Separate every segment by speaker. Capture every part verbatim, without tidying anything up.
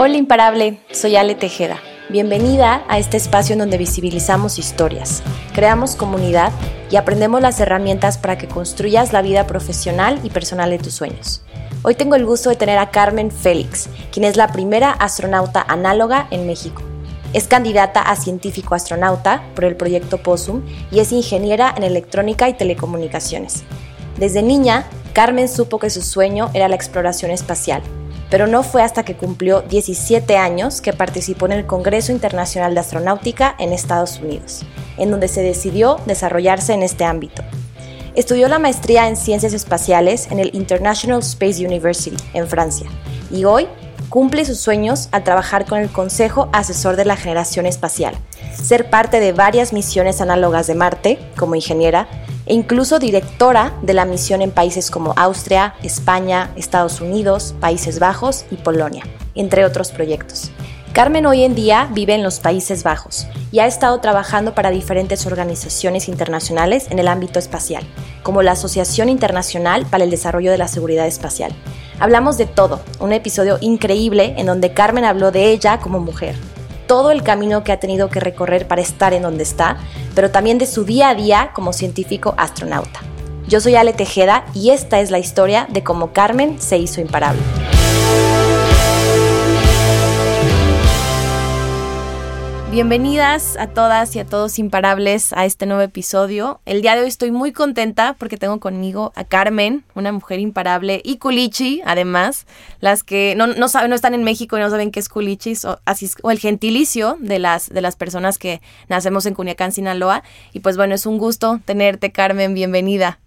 Speaker 1: Hola imparable, soy Ale Tejeda. Bienvenida a este espacio en donde visibilizamos historias, creamos comunidad y aprendemos las herramientas para que construyas la vida profesional y personal de tus sueños. Hoy tengo el gusto de tener a Carmen Félix, quien es la primera astronauta análoga en México. Es candidata a científico astronauta por el proyecto POSUM y es ingeniera en electrónica y telecomunicaciones. Desde niña, Carmen supo que su sueño era la exploración espacial, pero no fue hasta que cumplió diecisiete años que participó en el Congreso Internacional de Astronáutica en Estados Unidos, en donde se decidió desarrollarse en este ámbito. Estudió la maestría en Ciencias Espaciales en el International Space University, en Francia, y hoy cumple sus sueños al trabajar con el Consejo Asesor de la Generación Espacial, ser parte de varias misiones análogas de Marte como ingeniera e incluso directora de la misión en países como Austria, España, Estados Unidos, Países Bajos y Polonia, entre otros proyectos. Carmen hoy en día vive en los Países Bajos y ha estado trabajando para diferentes organizaciones internacionales en el ámbito espacial, como la Asociación Internacional para el Desarrollo de la Seguridad Espacial. Hablamos de todo, un episodio increíble en donde Carmen habló de ella como mujer, todo el camino que ha tenido que recorrer para estar en donde está, pero también de su día a día como científico astronauta. Yo soy Ale Tejeda y esta es la historia de cómo Carmen se hizo imparable. Bienvenidas a todas y a todos imparables a este nuevo episodio. El día de hoy estoy muy contenta porque tengo conmigo a Carmen, una mujer imparable, y culichi, además. Las que no, no saben, no están en México y no saben qué es culichi, o, así, o el gentilicio de las, de las personas que nacemos en Culiacán, Sinaloa. Y pues bueno, es un gusto tenerte, Carmen, bienvenida.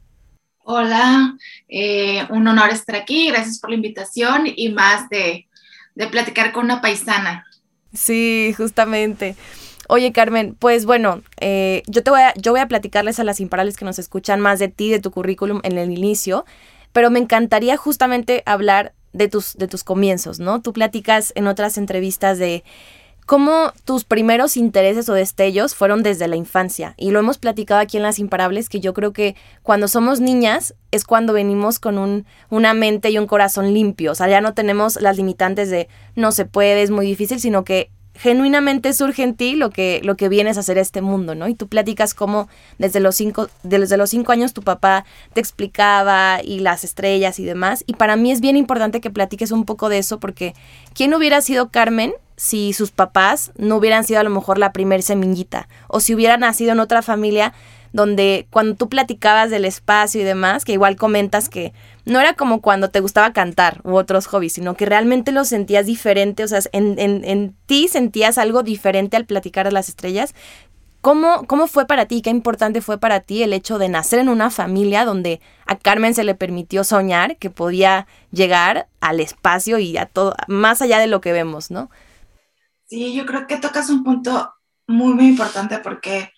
Speaker 2: Hola, eh, un honor estar aquí, gracias por la invitación y más de, de platicar con una paisana.
Speaker 1: Sí, justamente. Oye, Carmen, pues bueno, eh, yo te voy a, yo voy a platicarles a las imparables que nos escuchan más de ti, de tu currículum en el inicio, pero me encantaría justamente hablar de tus, de tus comienzos, ¿no? Tú platicas en otras entrevistas de cómo tus primeros intereses o destellos fueron desde la infancia, y lo hemos platicado aquí en Las Imparables, que yo creo que cuando somos niñas es cuando venimos con un, una mente y un corazón limpio, o sea, ya no tenemos las limitantes de no se puede, es muy difícil, sino que genuinamente surge en ti lo que, lo que vienes a hacer a este mundo, ¿no? Y tú platicas cómo desde los cinco, desde los cinco años tu papá te explicaba y las estrellas y demás, y para mí es bien importante que platiques un poco de eso, porque ¿quién hubiera sido Carmen si sus papás no hubieran sido a lo mejor la primer semillita? O si hubiera nacido en otra familia donde cuando tú platicabas del espacio y demás, que igual comentas que no era como cuando te gustaba cantar u otros hobbies, sino que realmente lo sentías diferente, o sea, en, en, en ti sentías algo diferente al platicar de las estrellas. ¿Cómo, ¿Cómo fue para ti? ¿Qué importante fue para ti el hecho de nacer en una familia donde a Carmen se le permitió soñar que podía llegar al espacio y a todo, más allá de lo que vemos, ¿no?
Speaker 2: Sí, yo creo que tocas un punto muy, muy importante porque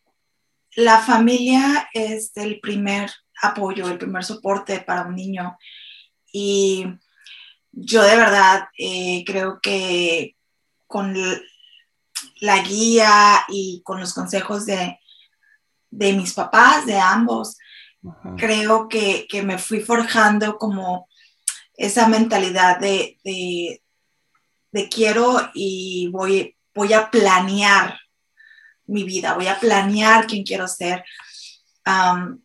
Speaker 2: la familia es el primer apoyo, el primer soporte para un niño. Y yo de verdad eh, creo que con la guía y con los consejos de, de mis papás, de ambos, uh-huh. creo que, que me fui forjando como esa mentalidad de, de, de quiero y voy, voy a planear mi vida, voy a planear quién quiero ser. Um,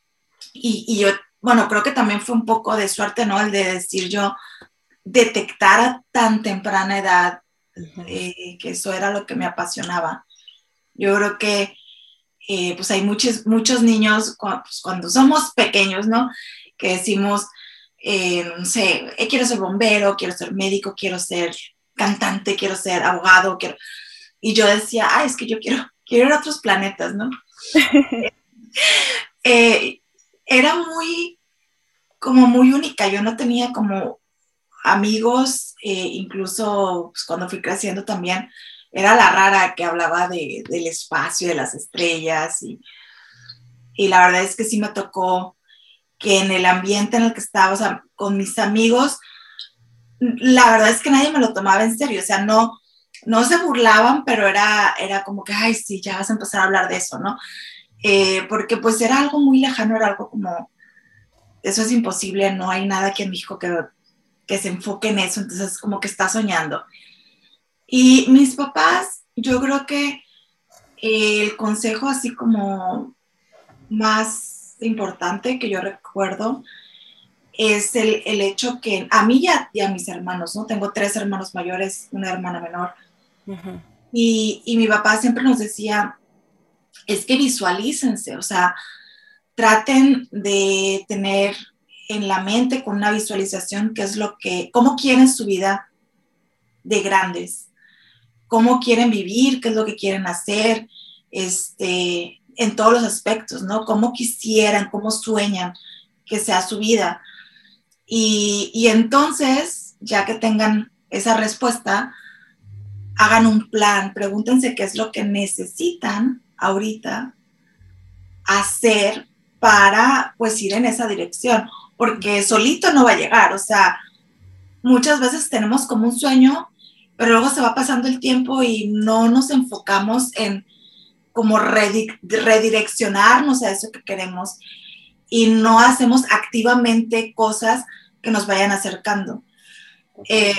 Speaker 2: y, y yo, bueno, creo que también fue un poco de suerte, ¿no? El de decir yo, detectar a tan temprana edad uh-huh. eh, que eso era lo que me apasionaba. Yo creo que eh, pues hay muchos, muchos niños cuando, pues cuando somos pequeños, ¿no? Que decimos, eh, no sé, eh, quiero ser bombero, quiero ser médico, quiero ser cantante, quiero ser abogado, quiero... Y yo decía, ah, es que yo quiero, quiero ir a otros planetas, ¿no? eh, era muy, como muy única. Yo no tenía como amigos, eh, incluso pues, cuando fui creciendo también, era la rara que hablaba de, del espacio, de las estrellas. Y, y la verdad es que sí me tocó que en el ambiente en el que estaba, o sea, con mis amigos, la verdad es que nadie me lo tomaba en serio. O sea, no... no se burlaban, pero era, era como que, ay, sí, ya vas a empezar a hablar de eso, ¿no? Eh, porque pues era algo muy lejano, era algo como, eso es imposible, no hay nada aquí en México que, que se enfoque en eso, entonces como que está soñando. Y mis papás, yo creo que eh, el consejo así como más importante que yo recuerdo es el, el hecho que a mí y a, y a mis hermanos, ¿no? Tengo tres hermanos mayores, una hermana menor. Uh-huh. Y, y mi papá siempre nos decía, es que visualícense, o sea, traten de tener en la mente con una visualización qué es lo que, cómo quieren su vida de grandes, cómo quieren vivir, qué es lo que quieren hacer, este, en todos los aspectos, ¿no? Cómo quisieran, cómo sueñan que sea su vida. Y, y entonces, ya que tengan esa respuesta, hagan un plan, pregúntense qué es lo que necesitan ahorita hacer para, pues, ir en esa dirección, porque solito no va a llegar, o sea, muchas veces tenemos como un sueño, pero luego se va pasando el tiempo y no nos enfocamos en como redireccionarnos a eso que queremos y no hacemos activamente cosas que nos vayan acercando. Eh,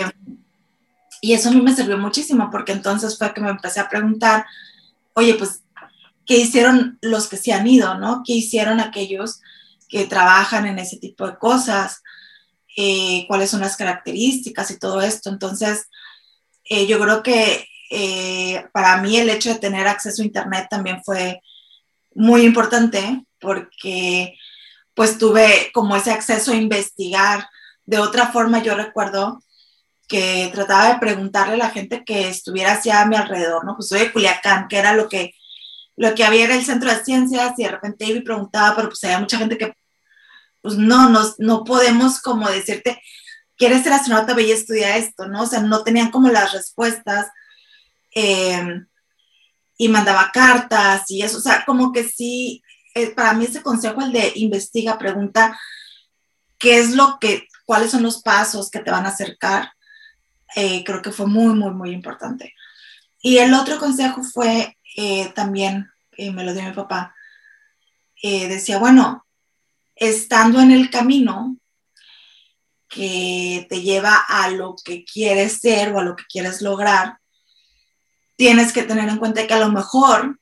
Speaker 2: y eso a mí me sirvió muchísimo porque entonces fue que me empecé a preguntar, oye, pues, ¿qué hicieron los que se han ido, no? ¿Qué hicieron aquellos que trabajan en ese tipo de cosas? Eh, ¿Cuáles son las características y todo esto? Entonces, eh, yo creo que eh, para mí el hecho de tener acceso a internet también fue muy importante porque pues tuve como ese acceso a investigar. De otra forma, yo recuerdo que trataba de preguntarle a la gente que estuviera hacia a mi alrededor, ¿no? Pues soy de Culiacán, que era lo que, lo que había era el centro de ciencias, y de repente iba y preguntaba, pero pues había mucha gente que, pues no, no, no podemos como decirte, ¿quieres ser astronauta? Ve y estudia esto, ¿no? O sea, no tenían como las respuestas, eh, y mandaba cartas y eso, o sea, como que sí, eh, para mí ese consejo, el de investiga, pregunta, ¿qué es lo que, cuáles son los pasos que te van a acercar? Eh, creo que fue muy, muy, muy importante. Y el otro consejo fue eh, también, eh, me lo dio mi papá, eh, decía, bueno, estando en el camino que te lleva a lo que quieres ser o a lo que quieres lograr, tienes que tener en cuenta que a lo mejor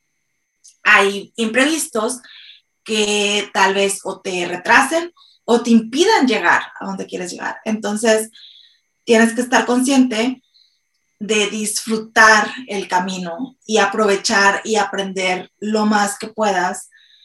Speaker 2: hay imprevistos que tal vez o te retrasen o te impidan llegar a donde quieres llegar. Entonces, tienes que estar consciente de disfrutar el camino y aprovechar y aprender lo más que puedas,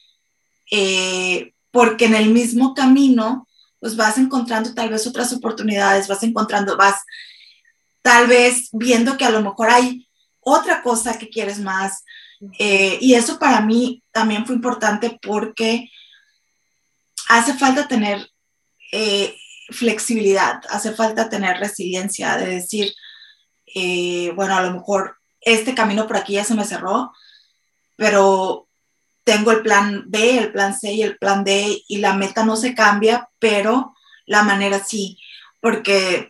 Speaker 2: eh, porque en el mismo camino pues vas encontrando tal vez otras oportunidades, vas encontrando, vas tal vez viendo que a lo mejor hay otra cosa que quieres más, eh, y eso para mí también fue importante porque hace falta tener eh, flexibilidad, hace falta tener resiliencia de decir, eh, bueno, a lo mejor este camino por aquí ya se me cerró, pero tengo el plan B, el plan C y el plan D, y la meta no se cambia, pero la manera sí, porque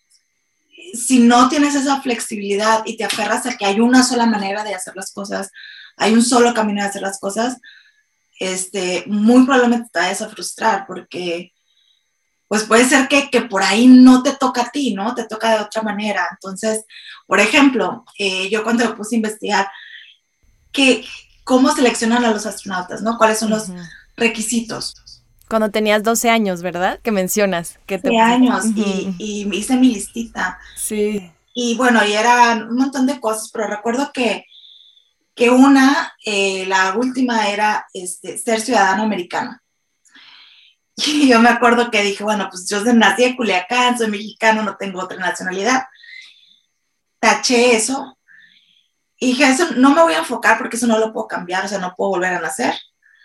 Speaker 2: si no tienes esa flexibilidad y te aferras a que hay una sola manera de hacer las cosas, hay un solo camino de hacer las cosas, este, muy probablemente te vayas a frustrar porque pues puede ser que, que por ahí no te toca a ti, ¿no? Te toca de otra manera. Entonces, por ejemplo, eh, yo cuando me puse a investigar que, cómo seleccionan a los astronautas, ¿no? ¿Cuáles son los uh-huh. requisitos?
Speaker 1: Cuando tenías doce años, ¿verdad? Que mencionas. Que
Speaker 2: te... años, uh-huh. y, y hice mi listita.
Speaker 1: Sí.
Speaker 2: Y bueno, y eran un montón de cosas, pero recuerdo que, que una, eh, la última era este, ser ciudadano americano. Y yo me acuerdo que dije, bueno, pues yo nací en Culiacán, soy mexicano, no tengo otra nacionalidad. Taché eso. Y dije, eso no me voy a enfocar porque eso no lo puedo cambiar, o sea, no puedo volver a nacer.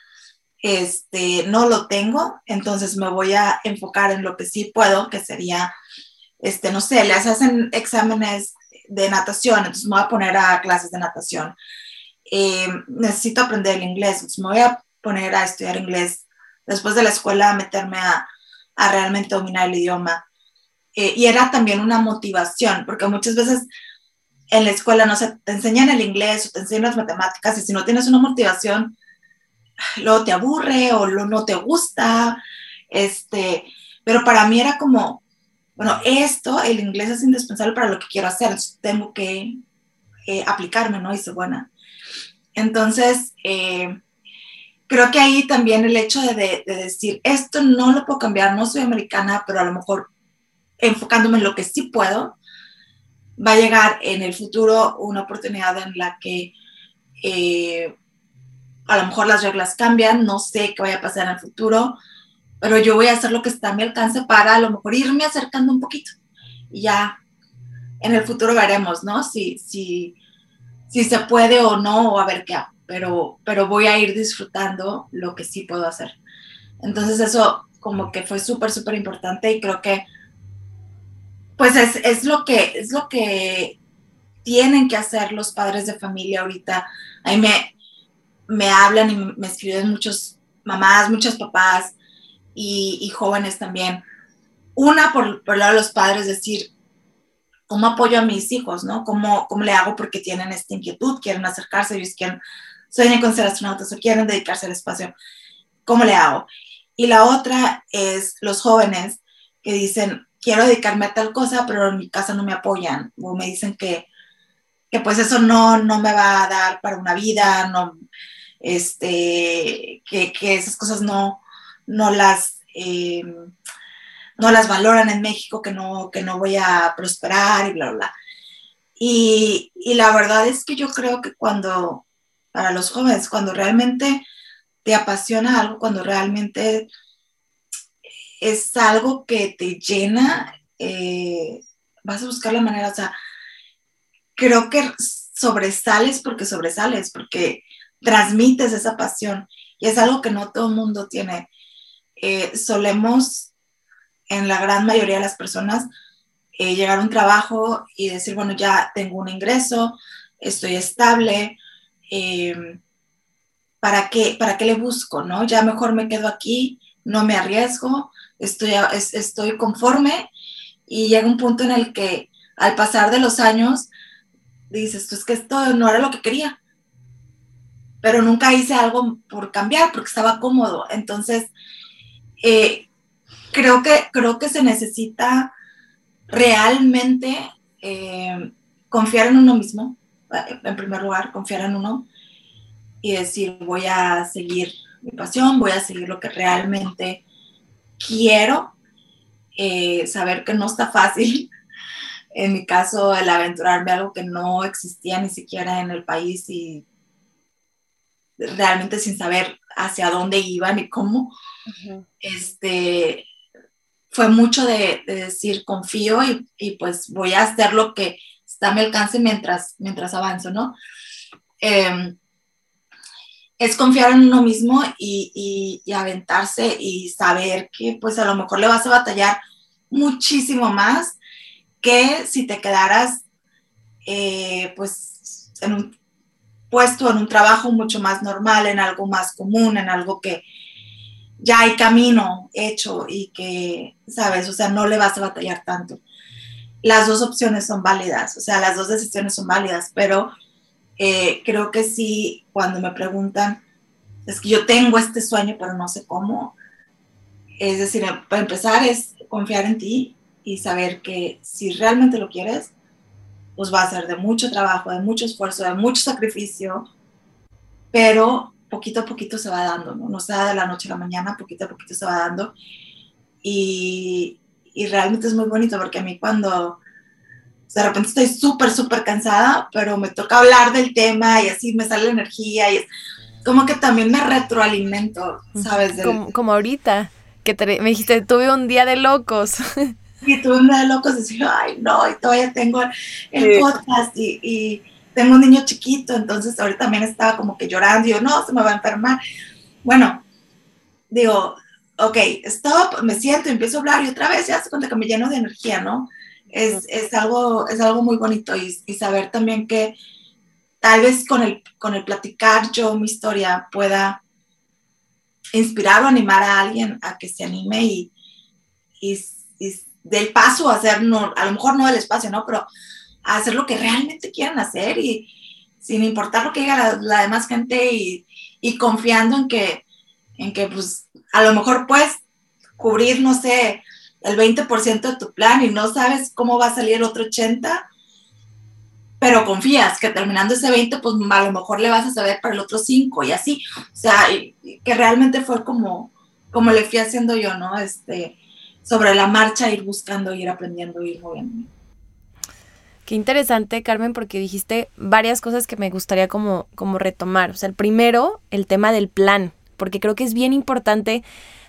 Speaker 2: Este, no lo tengo, entonces me voy a enfocar en lo que sí puedo, que sería, este, no sé, les hacen exámenes de natación, entonces me voy a poner a clases de natación. Eh, necesito aprender el inglés, entonces me voy a poner a estudiar inglés después de la escuela, a meterme a, a realmente dominar el idioma. Eh, y era también una motivación, porque muchas veces en la escuela, no sé, te enseñan el inglés o te enseñan las matemáticas, y si no tienes una motivación, luego te aburre o lo, no te gusta. Este, pero para mí era como, bueno, esto, el inglés es indispensable para lo que quiero hacer, tengo que eh, aplicarme, ¿no? Y ser buena. Entonces, eh, creo que ahí también el hecho de, de, de decir, esto no lo puedo cambiar, no soy americana, pero a lo mejor enfocándome en lo que sí puedo, va a llegar en el futuro una oportunidad en la que eh, a lo mejor las reglas cambian, no sé qué vaya a pasar en el futuro, pero yo voy a hacer lo que está a mi alcance para a lo mejor irme acercando un poquito. Y ya en el futuro veremos, ¿no? Si, si, si se puede o no, o a ver qué hago. Pero, pero voy a ir disfrutando lo que sí puedo hacer. Entonces eso como que fue súper, súper importante y creo que pues es, es, lo que, es lo que tienen que hacer los padres de familia ahorita. Ahí me, me hablan y me escriben muchos mamás, muchos papás y, y jóvenes también. Una, por, por el lado de los padres, decir, ¿cómo apoyo a mis hijos? ¿No? ¿Cómo, ¿Cómo le hago porque tienen esta inquietud? Quieren acercarse, ellos quieren, sueñan con ser astronautas o quieren dedicarse al espacio. ¿Cómo le hago? Y la otra es los jóvenes que dicen, quiero dedicarme a tal cosa, pero en mi casa no me apoyan, o me dicen que, que pues eso no, no me va a dar para una vida, no, este, que, que esas cosas no, no las... Eh, no las valoran en México, que no, que no voy a prosperar y bla, bla. Y, y la verdad es que yo creo que cuando, para los jóvenes, cuando realmente te apasiona algo, cuando realmente es algo que te llena, eh, vas a buscar la manera, o sea, creo que sobresales porque sobresales, porque transmites esa pasión y es algo que no todo el mundo tiene. Eh, solemos, en la gran mayoría de las personas, eh, llegar a un trabajo y decir, bueno, ya tengo un ingreso, estoy estable, eh, ¿para qué, ¿para qué le busco? ¿No? Ya mejor me quedo aquí, no me arriesgo, estoy, es, estoy conforme y llega un punto en el que al pasar de los años dices, pues que esto no era lo que quería, pero nunca hice algo por cambiar porque estaba cómodo. Entonces, eh, creo, que, creo que se necesita realmente eh, confiar en uno mismo, en primer lugar, confiar en uno y decir, voy a seguir mi pasión, voy a seguir lo que realmente quiero, eh, saber que no está fácil. En mi caso, el aventurarme a algo que no existía ni siquiera en el país y realmente sin saber hacia dónde iba ni cómo, uh-huh. este, fue mucho de, de decir, confío y, y pues voy a hacer lo que está a mi alcance mientras, mientras avanzo, ¿no? Eh, es confiar en uno mismo y, y, y aventarse y saber que pues a lo mejor le vas a batallar muchísimo más que si te quedaras eh, pues en un puesto, en un trabajo mucho más normal, en algo más común, en algo que ya hay camino hecho y que, ¿sabes? O sea, no le vas a batallar tanto. Las dos opciones son válidas, o sea, las dos decisiones son válidas, pero eh, creo que sí, cuando me preguntan, es que yo tengo este sueño, pero no sé cómo, es decir, para empezar es confiar en ti y saber que si realmente lo quieres, pues va a ser de mucho trabajo, de mucho esfuerzo, de mucho sacrificio, pero poquito a poquito se va dando, ¿no? No se da de la noche a la mañana, poquito a poquito se va dando. Y, y realmente es muy bonito porque a mí cuando de repente estoy súper, súper cansada, pero me toca hablar del tema y así me sale la energía y es como que también me retroalimento, ¿sabes? Del,
Speaker 1: como, como ahorita, que te, me dijiste, tuve un día de locos.
Speaker 2: Y tuve un día de locos y decía, ay, no, y todavía tengo el sí. podcast y, y tengo un niño chiquito, entonces ahorita también estaba como que llorando, y yo, no, se me va a enfermar. Bueno, digo, ok, stop, me siento y empiezo a hablar y otra vez ya se cuenta que me lleno de energía, ¿no? Es, es, algo, es algo muy bonito y, y saber también que tal vez con el, con el platicar yo mi historia pueda inspirar o animar a alguien a que se anime y, y, y del paso a hacer, no, a lo mejor no del espacio, ¿no? Pero a hacer lo que realmente quieran hacer y sin importar lo que diga la, la demás gente y, y confiando en que, en que pues a lo mejor puedes cubrir, no sé, el veinte por ciento de tu plan y no sabes cómo va a salir el otro ochenta por ciento, pero confías que terminando ese veinte, pues a lo mejor le vas a saber para el otro cinco y así. O sea, y, y que realmente fue como, como le fui haciendo yo, ¿no? Este, sobre la marcha, ir buscando, ir aprendiendo, ir moviendo.
Speaker 1: Qué interesante, Carmen, porque dijiste varias cosas que me gustaría como, como retomar. O sea, el primero, el tema del plan, porque creo que es bien importante,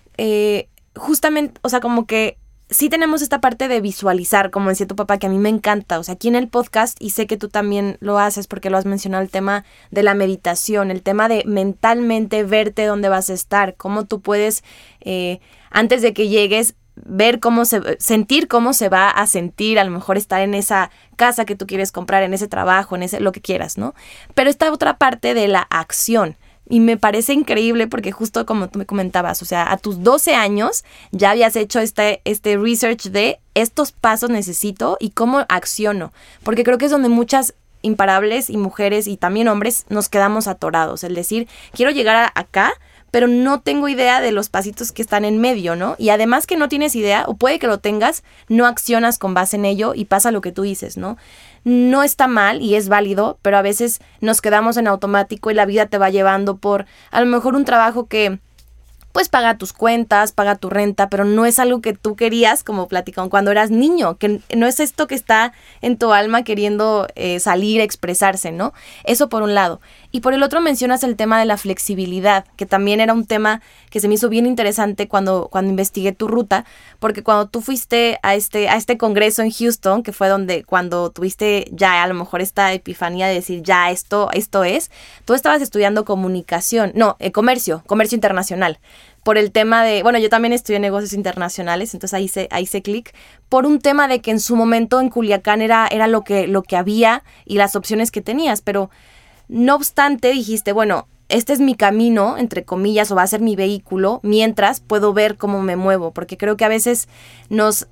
Speaker 1: eh, justamente, o sea, como que sí tenemos esta parte de visualizar, como decía tu papá, que a mí me encanta. O sea, aquí en el podcast, y sé que tú también lo haces porque lo has mencionado, el tema de la meditación, el tema de mentalmente verte dónde vas a estar, cómo tú puedes, eh, antes de que llegues, ver cómo se, sentir cómo se va a sentir, a lo mejor estar en esa casa que tú quieres comprar, en ese trabajo, en ese, lo que quieras, ¿no? Pero esta otra parte de la acción. Y me parece increíble porque justo como tú me comentabas, o sea, a tus doce años ya habías hecho este, este research de estos pasos necesito y cómo acciono. Porque creo que es donde muchas imparables y mujeres y también hombres nos quedamos atorados. El decir, quiero llegar a acá, pero no tengo idea de los pasitos que están en medio, ¿no? Y además que no tienes idea, o puede que lo tengas, no accionas con base en ello y pasa lo que tú dices, ¿no? No está mal y es válido, pero a veces nos quedamos en automático y la vida te va llevando por a lo mejor un trabajo que pues paga tus cuentas, paga tu renta, pero no es algo que tú querías, como platicaban cuando eras niño, que no es esto que está en tu alma queriendo eh, salir, expresarse, ¿no? Eso por un lado. Y por el otro mencionas el tema de la flexibilidad, que también era un tema que se me hizo bien interesante cuando, cuando investigué tu ruta, porque cuando tú fuiste a este, a este congreso en Houston, que fue donde cuando tuviste ya a lo mejor esta epifanía de decir, ya esto, esto es, tú estabas estudiando comunicación, no, eh, comercio, comercio internacional. Por el tema de, bueno, yo también estudié negocios internacionales, entonces ahí hice, ahí hice clic, por un tema de que en su momento en Culiacán era, era lo que, lo que había y las opciones que tenías, pero no obstante dijiste, bueno, este es mi camino, entre comillas, o va a ser mi vehículo, mientras puedo ver cómo me muevo, porque creo que a veces nos...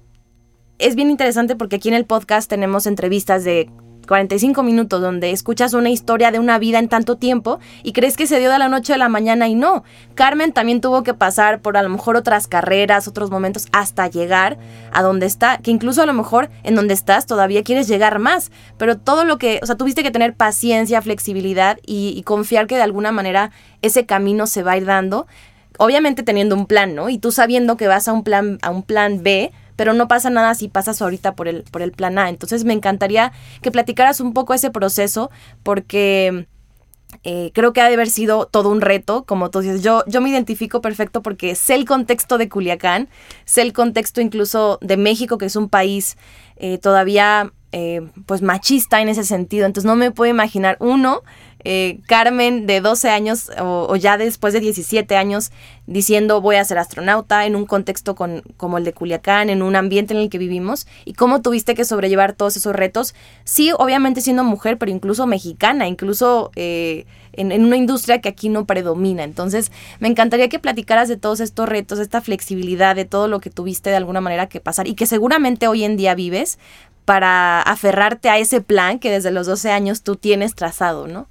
Speaker 1: Es bien interesante porque aquí en el podcast tenemos entrevistas de cuarenta y cinco minutos donde escuchas una historia de una vida en tanto tiempo y crees que se dio de la noche a la mañana y no. Carmen también tuvo que pasar por a lo mejor otras carreras, otros momentos hasta llegar a donde está, que incluso a lo mejor en donde estás todavía quieres llegar más, pero todo lo que, o sea, tuviste que tener paciencia, flexibilidad y, y confiar que de alguna manera ese camino se va a ir dando, obviamente teniendo un plan, ¿no? Y tú sabiendo que vas a un plan, a un plan B, pero no pasa nada si pasas ahorita por el, por el plan A. Entonces me encantaría que platicaras un poco ese proceso, porque eh, creo que ha de haber sido todo un reto, como tú dices. Yo, yo me identifico perfecto porque sé el contexto de Culiacán, sé el contexto incluso de México, que es un país eh, todavía eh, pues machista en ese sentido. Entonces no me puedo imaginar, uno, Eh, Carmen de doce años o, o ya después de diecisiete años diciendo voy a ser astronauta en un contexto con, como el de Culiacán, en un ambiente en el que vivimos, y cómo tuviste que sobrellevar todos esos retos, sí, obviamente siendo mujer, pero incluso mexicana, incluso eh, en, en una industria que aquí no predomina. Entonces me encantaría que platicaras de todos estos retos, de esta flexibilidad, de todo lo que tuviste de alguna manera que pasar y que seguramente hoy en día vives para aferrarte a ese plan que desde los doce años tú tienes trazado, ¿no?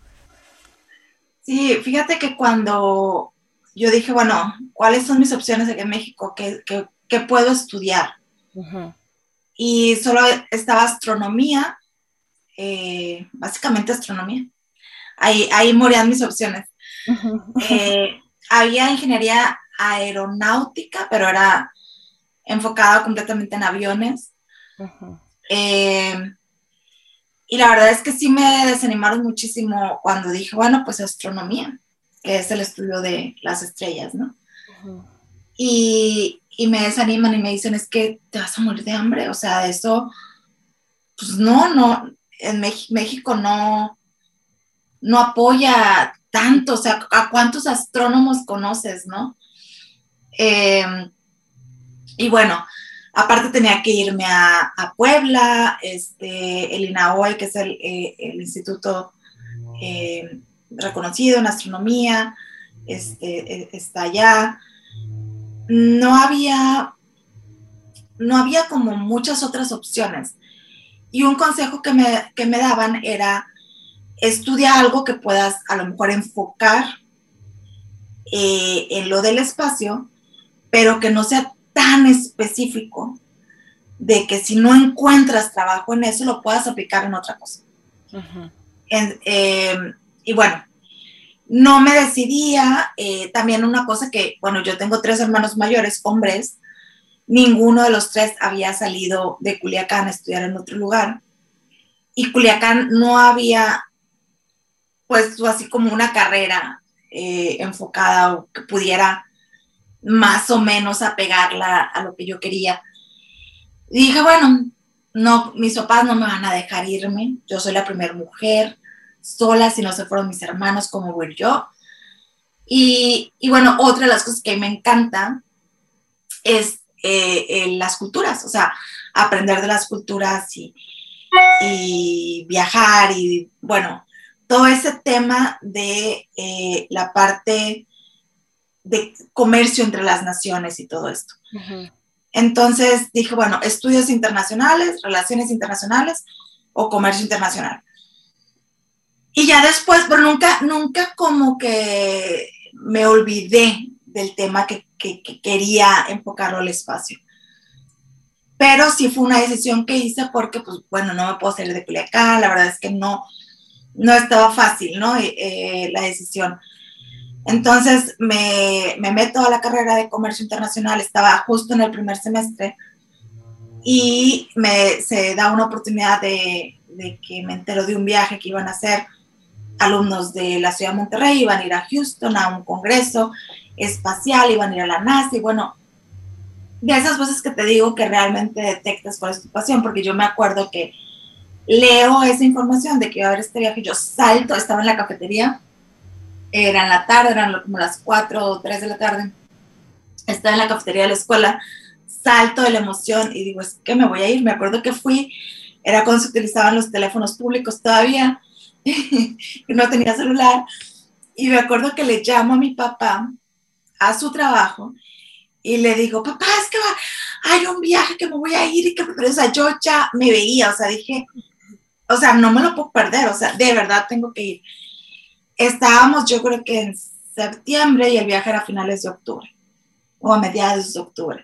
Speaker 2: Sí, fíjate que cuando yo dije, bueno, ¿cuáles son mis opciones aquí en México? ¿Qué, qué, qué puedo estudiar? Uh-huh. Y solo estaba astronomía, eh, básicamente astronomía. Ahí, ahí morían mis opciones. Uh-huh. Eh, había ingeniería aeronáutica, pero era enfocada completamente en aviones. Uh-huh. Eh, Y la verdad es que sí me desanimaron muchísimo cuando dije, bueno, pues astronomía, que es el estudio de las estrellas, ¿no? Uh-huh. Y, y me desaniman y me dicen, es que te vas a morir de hambre, o sea, eso, pues no, no, en México no, no apoya tanto, o sea, ¿a cuántos astrónomos conoces, no? Eh, y bueno, aparte tenía que irme a, a Puebla, este, el INAOE, que es el, eh, el instituto eh, reconocido en astronomía, este, está allá. No había, no había como muchas otras opciones. Y un consejo que me, que me daban era, estudia algo que puedas a lo mejor enfocar eh, en lo del espacio, pero que no sea tan específico de que si no encuentras trabajo en eso, lo puedas aplicar en otra cosa. Uh-huh. En, eh, y bueno, no me decidía, eh, también una cosa que, bueno, yo tengo tres hermanos mayores, hombres, ninguno de los tres había salido de Culiacán a estudiar en otro lugar, y Culiacán no había, pues, así como una carrera eh, enfocada o que pudiera más o menos apegarla a lo que yo quería. Y dije, bueno, no, mis papás no me van a dejar irme, yo soy la primera mujer sola, si no se fueron mis hermanos, ¿cómo voy yo? Y, y bueno, otra de las cosas que me encanta es eh, eh, las culturas, o sea, aprender de las culturas y, y viajar y bueno, todo ese tema de eh, la parte de comercio entre las naciones y todo esto. Uh-huh. Entonces dije, bueno, estudios internacionales, relaciones internacionales o comercio internacional. Y ya después, pero nunca, nunca como que me olvidé del tema que, que, que quería enfocarlo al espacio. Pero sí fue una decisión que hice porque, pues, bueno, no me puedo salir de Culiacán, la verdad es que no, no estaba fácil, ¿no? Eh, la decisión. Entonces me, me meto a la carrera de comercio internacional, estaba justo en el primer semestre y me, se da una oportunidad de, de que me entero de un viaje que iban a hacer alumnos de la ciudad de Monterrey, iban a ir a Houston a un congreso espacial, iban a ir a la NASA y bueno, de esas cosas que te digo que realmente detectas cuál es tu pasión, porque yo me acuerdo que leo esa información de que iba a haber este viaje, yo salto, estaba en la cafetería, era en la tarde, eran como las cuatro o tres de la tarde, estaba en la cafetería de la escuela, salto de la emoción y digo, es que me voy a ir, me acuerdo que fui, era cuando se utilizaban los teléfonos públicos todavía, no tenía celular, y me acuerdo que le llamo a mi papá a su trabajo y le digo, papá, es que va, hay un viaje que me voy a ir y que, pero, o sea, yo ya me veía, o sea, dije, o sea, no me lo puedo perder, o sea, de verdad tengo que ir. Estábamos, yo creo que en septiembre y el viaje era a finales de octubre o a mediados de octubre.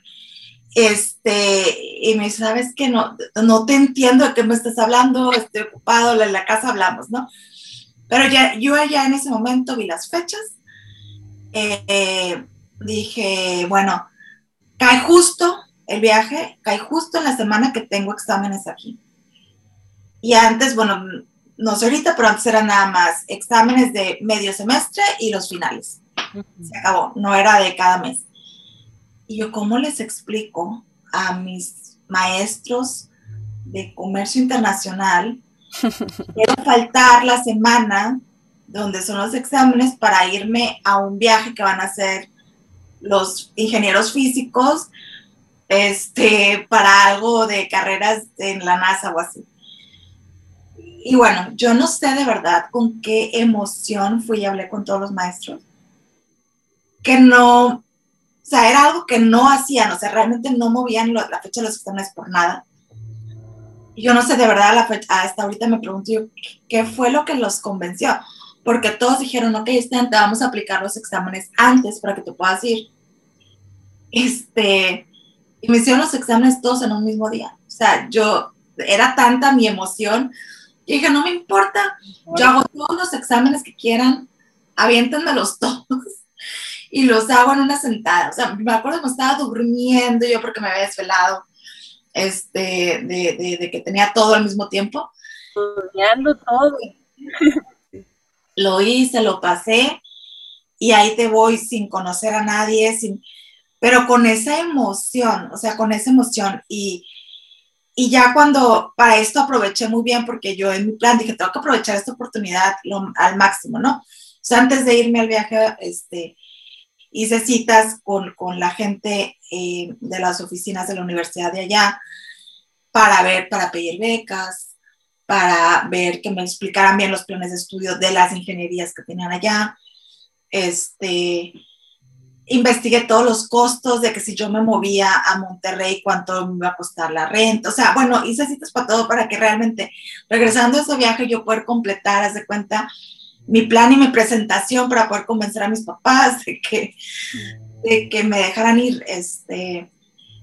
Speaker 2: Este, y me dice, ¿sabes qué? No, no te entiendo de qué me estás hablando, estoy ocupado, en la casa hablamos, ¿no? Pero ya, yo ya en ese momento vi las fechas, eh, eh, dije, bueno, cae justo el viaje, cae justo en la semana que tengo exámenes aquí. Y antes, bueno, no sé ahorita, pero antes eran nada más exámenes de medio semestre y los finales. Se acabó, no era de cada mes. Y yo, ¿cómo les explico a mis maestros de comercio internacional quiero faltar la semana donde son los exámenes para irme a un viaje que van a hacer los ingenieros físicos este, para algo de carreras en la NASA o así? Y bueno, yo no sé de verdad con qué emoción fui y hablé con todos los maestros, que no, o sea, era algo que no hacían, o sea, realmente no movían lo, la fecha de los exámenes por nada. Y yo no sé de verdad, la fecha, hasta ahorita me pregunto yo, ¿qué fue lo que los convenció? Porque todos dijeron, ok, Stan, te vamos a aplicar los exámenes antes para que te puedas ir. Este, y me hicieron los exámenes todos en un mismo día. O sea, yo, era tanta mi emoción. Y dije, no me importa, yo hago todos los exámenes que quieran, aviéntenmelos todos y los hago en una sentada. O sea, me acuerdo que me estaba durmiendo yo porque me había desvelado, este, de, de, de que tenía todo al mismo tiempo.
Speaker 3: Durmiendo todo.
Speaker 2: Lo hice, lo pasé y ahí te voy sin conocer a nadie, sin, pero con esa emoción, o sea, con esa emoción y... Y ya cuando, para esto aproveché muy bien, porque yo en mi plan dije, tengo que aprovechar esta oportunidad lo, al máximo, ¿no? O sea, antes de irme al viaje, este, hice citas con, con la gente eh, de las oficinas de la universidad de allá para ver, para pedir becas, para ver que me explicaran bien los planes de estudio de las ingenierías que tenían allá. Este... Investigué todos los costos de que si yo me movía a Monterrey, cuánto me iba a costar la renta. O sea, bueno, hice citas para todo para que realmente, regresando a ese viaje, yo poder completar, haz de cuenta, mi plan y mi presentación para poder convencer a mis papás de que, de que me dejaran ir. Este,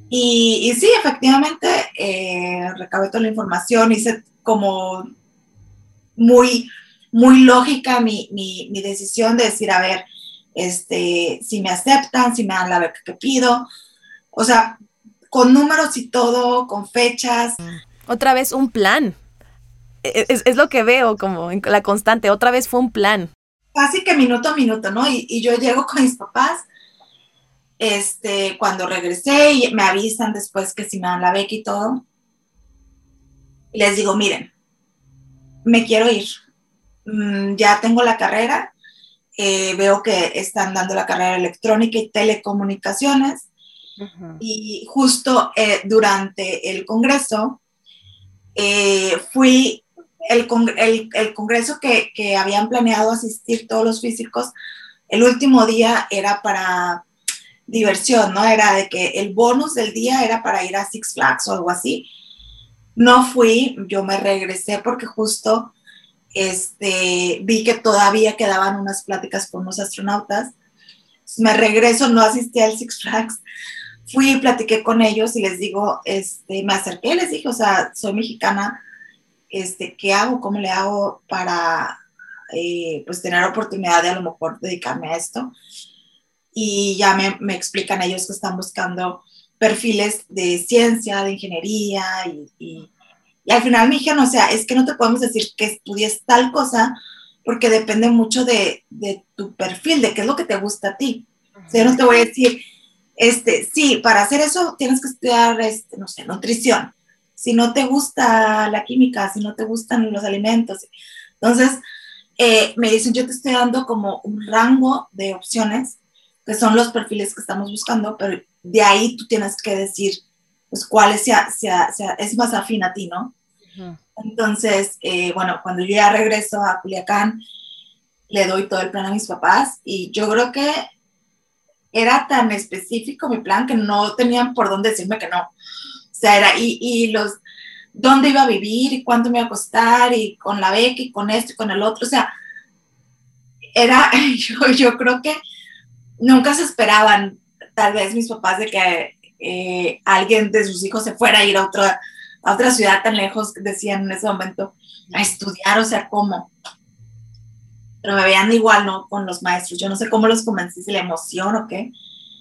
Speaker 2: Y, y sí, efectivamente, eh, recabé toda la información, hice como muy, muy lógica mi, mi, mi decisión de decir, a ver, este, si me aceptan, si me dan la beca que pido, o sea, con números y todo, con fechas.
Speaker 1: Otra vez un plan. Es, es lo que veo como en la constante. Otra vez fue un plan.
Speaker 2: Casi que minuto a minuto, ¿no? Y, y yo llego con mis papás, este, cuando regresé y me avisan después que si me dan la beca y todo, y les digo, miren, me quiero ir, mm, ya tengo la carrera, eh, veo que están dando la carrera de electrónica y telecomunicaciones, uh-huh. Y justo eh, durante el congreso, eh, fui, el, con, el, el congreso que, que habían planeado asistir todos los físicos, el último día era para diversión, ¿no? Era de que el bonus del día era para ir a Six Flags o algo así. No fui, yo me regresé porque justo este, vi que todavía quedaban unas pláticas con unos astronautas. Me regreso, no asistí al Six Flags. Fui y platiqué con ellos y les digo, este, me acerqué, les dije, o sea, soy mexicana, este, ¿qué hago? ¿Cómo le hago para eh, pues tener oportunidad de a lo mejor dedicarme a esto? Y ya me, me explican ellos que están buscando perfiles de ciencia, de ingeniería, y, y, y al final me dijeron, o sea, es que no te podemos decir que estudies tal cosa, porque depende mucho de, de tu perfil, de qué es lo que te gusta a ti. Uh-huh. O sea, yo no te voy a decir, este, sí, para hacer eso tienes que estudiar, este, no sé, nutrición. Si no te gusta la química, si no te gustan los alimentos. Entonces, eh, me dicen, yo te estoy dando como un rango de opciones, que son los perfiles que estamos buscando, pero de ahí tú tienes que decir, pues, cuál es, sea, sea, sea, es más afín a ti, ¿no? Uh-huh. Entonces, eh, bueno, cuando yo ya regreso a Culiacán, le doy todo el plan a mis papás, y yo creo que era tan específico mi plan que no tenían por dónde decirme que no. O sea, era, y, y los, dónde iba a vivir, y cuánto me iba a costar, y con la beca, y con esto, y con el otro, o sea, era, yo, yo creo que nunca se esperaban, tal vez mis papás, de que eh, alguien de sus hijos se fuera a ir a otra, a otra ciudad tan lejos, decían en ese momento, a estudiar, o sea, ¿cómo? Pero me veían igual, ¿no? Con los maestros, yo no sé cómo los convencí, si la emoción o qué.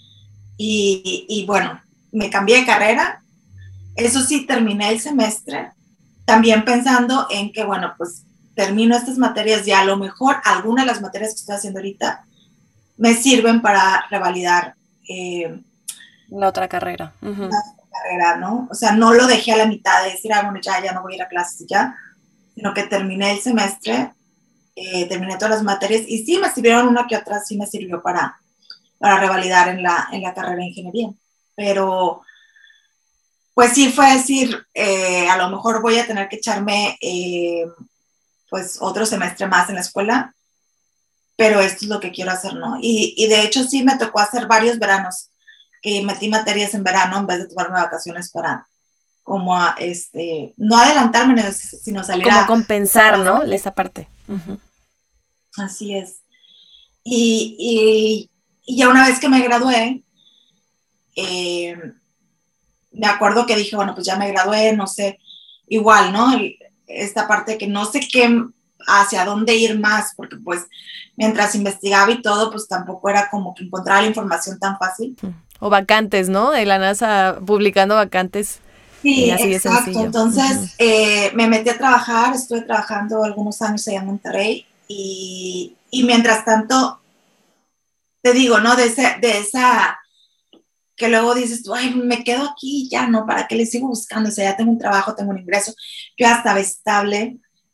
Speaker 2: Y, y bueno, me cambié de carrera, eso sí, terminé el semestre, también pensando en que, bueno, pues termino estas materias y a lo mejor algunas de las materias que estoy haciendo ahorita me sirven para revalidar eh,
Speaker 1: la otra carrera. Uh-huh.
Speaker 2: La carrera, ¿no? O sea, no lo dejé a la mitad de decir, ah, bueno, ya, ya no voy a ir a clases ya, sino que terminé el semestre, eh, terminé todas las materias, y sí me sirvieron una que otra, sí me sirvió para, para revalidar en la, en la carrera de ingeniería. Pero, pues sí fue decir, eh, a lo mejor voy a tener que echarme, eh, pues, otro semestre más en la escuela, pero esto es lo que quiero hacer, ¿no? Y, y de hecho sí me tocó hacer varios veranos, que metí materias en verano en vez de tomarme vacaciones para, como, a, este, no adelantarme, sino salir
Speaker 1: como
Speaker 2: a...
Speaker 1: Como compensar, ¿no? Esa parte. Uh-huh.
Speaker 2: Así es. Y, y, y ya una vez que me gradué, eh, me acuerdo que dije, bueno, pues ya me gradué, no sé, igual, ¿no? Esta parte que no sé qué, hacia dónde ir más, porque pues mientras investigaba y todo, pues tampoco era como que encontraba la información tan fácil.
Speaker 1: O vacantes, ¿no? De la NASA publicando vacantes.
Speaker 2: Sí, así exacto. Entonces, uh-huh. eh, me metí a trabajar, estuve trabajando algunos años allá en Monterrey, y, y mientras tanto, te digo, ¿no? De, ese, de esa, que luego dices tú, ay, me quedo aquí, ya no, ¿para qué le sigo buscando? O sea, ya tengo un trabajo, tengo un ingreso, yo ya estaba estable,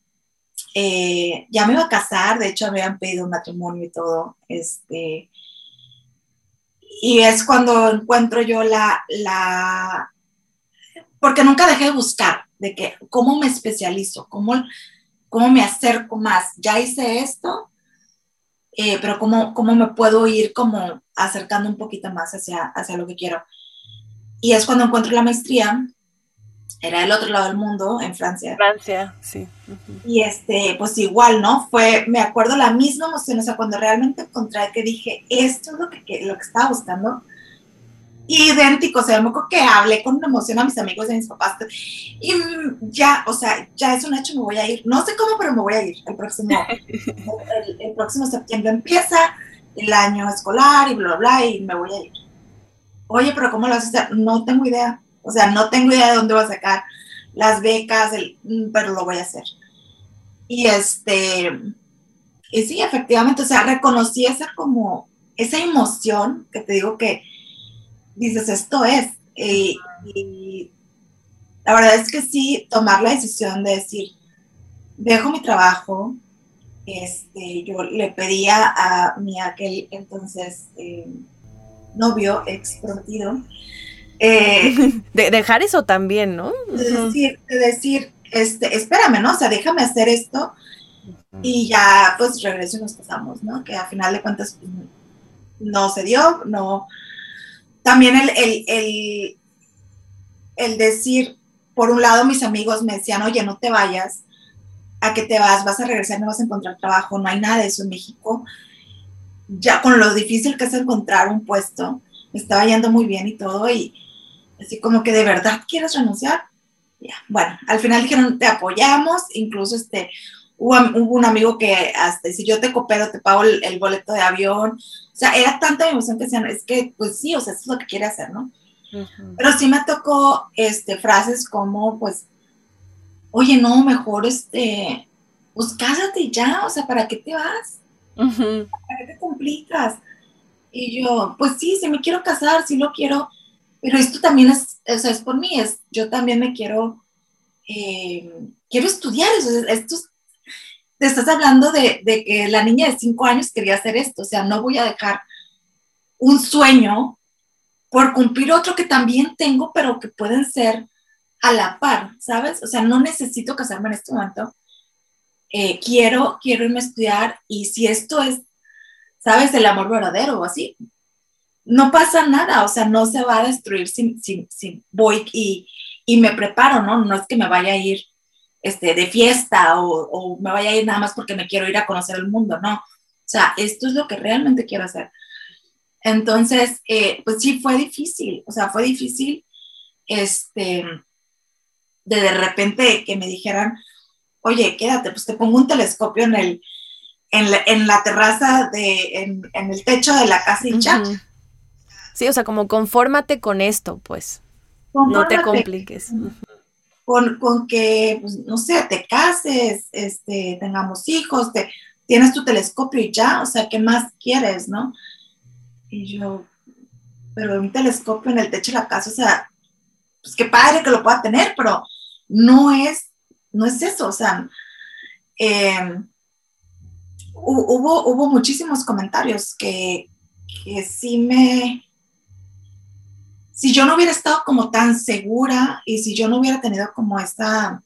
Speaker 2: eh, ya me iba a casar, de hecho me habían pedido un matrimonio y todo, este, y es cuando encuentro yo la, la, porque nunca dejé de buscar, de que, ¿cómo me especializo? ¿Cómo, cómo me acerco más? Ya hice esto, eh, pero ¿cómo, ¿cómo me puedo ir como acercando un poquito más hacia, hacia lo que quiero? Y es cuando encuentro la maestría, era del otro lado del mundo, en Francia.
Speaker 1: Francia, sí.
Speaker 2: Uh-huh. Y este, pues igual, ¿no? Fue, me acuerdo la misma emoción, o sea, cuando realmente encontré que dije, esto es lo que, lo que estaba buscando, idéntico, o sea, me acuerdo que hablé con emoción a mis amigos y a mis papás, y ya, o sea, ya es un hecho, me voy a ir, no sé cómo, pero me voy a ir el próximo, el, el próximo septiembre empieza el año escolar y bla, bla, bla, y me voy a ir. Oye, pero ¿cómo lo vas a hacer? No tengo idea, o sea, no tengo idea de dónde voy a sacar las becas, el, pero lo voy a hacer. Y este, y sí, efectivamente, o sea, reconocí esa como, esa emoción que te digo que dices, esto es, y, y la verdad es que sí, tomar la decisión de decir, dejo mi trabajo, este, yo le pedía a mi aquel entonces eh, novio, ex prometido, eh,
Speaker 1: de dejar eso también, ¿no?
Speaker 2: de decir, de decir, este, espérame, ¿no? O sea, déjame hacer esto y ya, pues regreso y nos casamos, ¿no? Que a final de cuentas pues, no se dio, no. También el, el, el, el decir, por un lado mis amigos me decían, oye, no te vayas, ¿a qué te vas? ¿Vas a regresar? ¿No vas a encontrar trabajo? No hay nada de eso en México. Ya con lo difícil que es encontrar un puesto, me estaba yendo muy bien y todo, y así como que de verdad quieres renunciar. Ya, bueno, al final dijeron, te apoyamos, incluso este, hubo, hubo un amigo que hasta si yo te coopero, te pago el, el boleto de avión. O sea, era tanta emoción que decían, es que, pues sí, o sea, eso es lo que quiere hacer, ¿no? Uh-huh. Pero sí me tocó este, frases como, pues, oye, no, mejor, este, pues cásate ya, o sea, ¿para qué te vas? Uh-huh. ¿Para qué te complicas? Y yo, pues sí, sí me quiero casar, sí lo quiero, pero esto también es, o sea, es por mí, es, yo también me quiero, eh, quiero estudiar, eso, esto, te estás hablando de, de que la niña de cinco años quería hacer esto, o sea, no voy a dejar un sueño por cumplir otro que también tengo, pero que pueden ser a la par, ¿sabes? O sea, no necesito casarme en este momento, eh, quiero, quiero irme a estudiar, y si esto es, ¿sabes? El amor verdadero o así, no pasa nada, o sea, no se va a destruir si, si, si voy y, y me preparo, ¿no? No es que me vaya a ir este, de fiesta o, o me vaya a ir nada más porque me quiero ir a conocer el mundo, no. O sea, esto es lo que realmente quiero hacer. Entonces, eh, pues sí, fue difícil, o sea, fue difícil, este, de de repente que me dijeran, oye, quédate, pues te pongo un telescopio en el, en la, en la terraza, de, en, en el techo de la casa y ya. Uh-huh.
Speaker 1: Sí, o sea, como confórmate con esto, pues. Confórmate. No te compliques.
Speaker 2: Con, con que, pues, no sé, te cases, este, tengamos hijos, te, tienes tu telescopio y ya, o sea, ¿qué más quieres, no? Y yo, pero un telescopio en el techo de la casa, o sea, pues qué padre que lo pueda tener, pero no es, no es eso, o sea, eh, hubo, hubo muchísimos comentarios que, que sí me, si yo no hubiera estado como tan segura y si yo no hubiera tenido como esa,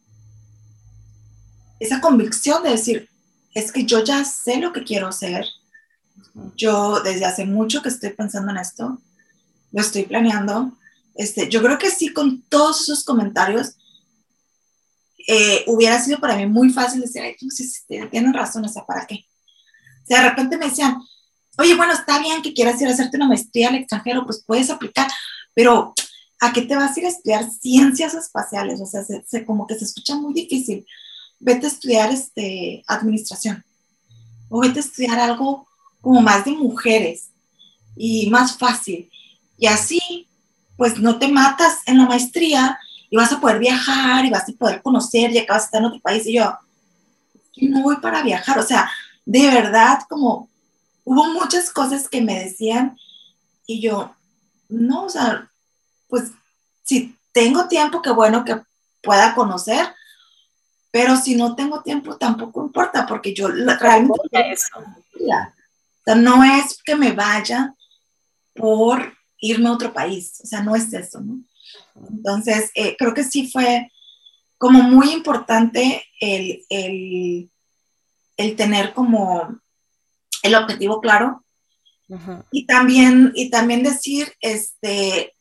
Speaker 2: esa convicción de decir, es que yo ya sé lo que quiero hacer, yo desde hace mucho que estoy pensando en esto, lo estoy planeando, este, yo creo que sí, con todos esos comentarios, eh, hubiera sido para mí muy fácil decir, ay, sí, sí, tienen razón, o sea, ¿para qué? O sea, de repente me decían, oye, bueno, está bien que quieras ir a hacerte una maestría al extranjero, pues puedes aplicar, pero ¿a qué te vas a ir a estudiar ciencias espaciales? O sea, se, se, como que se escucha muy difícil. Vete a estudiar este, administración, o vete a estudiar algo como más de mujeres y más fácil. Y así, pues no te matas en la maestría y vas a poder viajar y vas a poder conocer, ya que vas a estar en otro país. Y yo, no voy para viajar, o sea, de verdad, como hubo muchas cosas que me decían y yo, no, o sea, pues si tengo tiempo, qué bueno que pueda conocer, pero si no tengo tiempo tampoco importa, porque yo realmente
Speaker 3: eso.
Speaker 2: O sea, no es que me vaya por irme a otro país, o sea, no es eso, ¿no? Entonces, eh, creo que sí fue como muy importante el, el, el tener como el objetivo claro. Uh-huh. Y también, y también decir, este,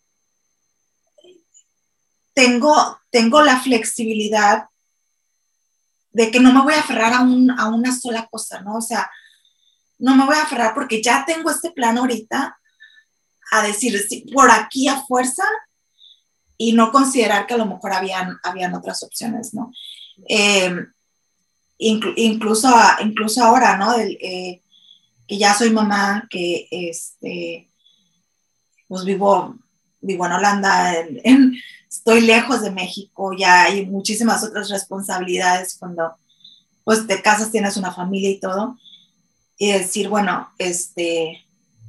Speaker 2: tengo, tengo la flexibilidad de que no me voy a aferrar a, un, a una sola cosa, ¿no? O sea, no me voy a aferrar porque ya tengo este plan ahorita a decir, sí, por aquí a fuerza, y no considerar que a lo mejor habían, habían otras opciones, ¿no? Eh, inclu incluso, incluso ahora, ¿no? El, eh, que ya soy mamá, que este, pues vivo, vivo en Holanda, en, en, estoy lejos de México, ya hay muchísimas otras responsabilidades cuando pues te casas, tienes una familia y todo, y decir, bueno, este,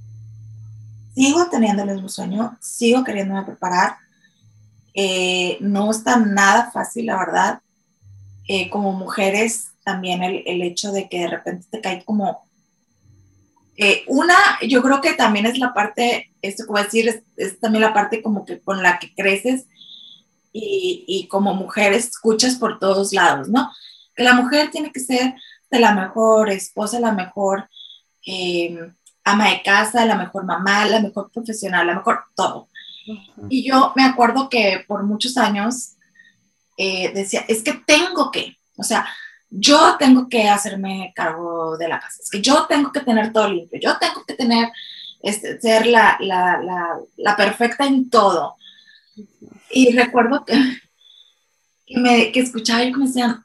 Speaker 2: sigo teniendo el mismo sueño, sigo queriéndome preparar, eh, no está nada fácil, la verdad, eh, como mujeres también el, el hecho de que de repente te cae como, eh, una, yo creo que también es la parte, esto que voy a decir, es, es también la parte como que con la que creces y, y como mujer escuchas por todos lados, ¿no? Que la mujer tiene que ser de la mejor esposa, la mejor eh, ama de casa, la mejor mamá, la mejor profesional, la mejor todo. Uh-huh. Y yo me acuerdo que por muchos años eh, decía, es que tengo que, o sea, yo tengo que hacerme cargo de la casa, es que yo tengo que tener todo limpio, yo tengo que tener, este, ser la, la, la, la perfecta en todo. Y recuerdo que, que, me, que escuchaba y que me decían,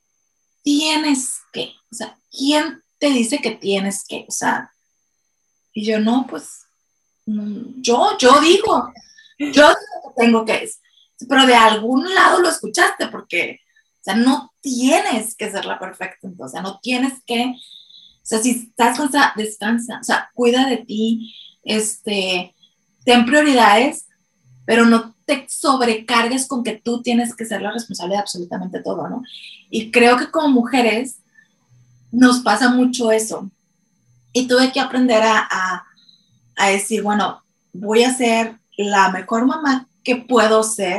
Speaker 2: tienes que, o sea, ¿quién te dice que tienes que? O sea, y yo no, pues, yo, yo digo, yo tengo que, pero de algún lado lo escuchaste, porque, o sea, no tienes que ser la perfecta, entonces, o sea, no tienes que, o sea, si estás cansada, descansa, o sea, cuida de ti, este, ten prioridades, pero no te sobrecargues con que tú tienes que ser la responsable de absolutamente todo, ¿no? Y creo que como mujeres nos pasa mucho eso. Y tuve que aprender a, a, a decir, bueno, voy a ser la mejor mamá que puedo ser.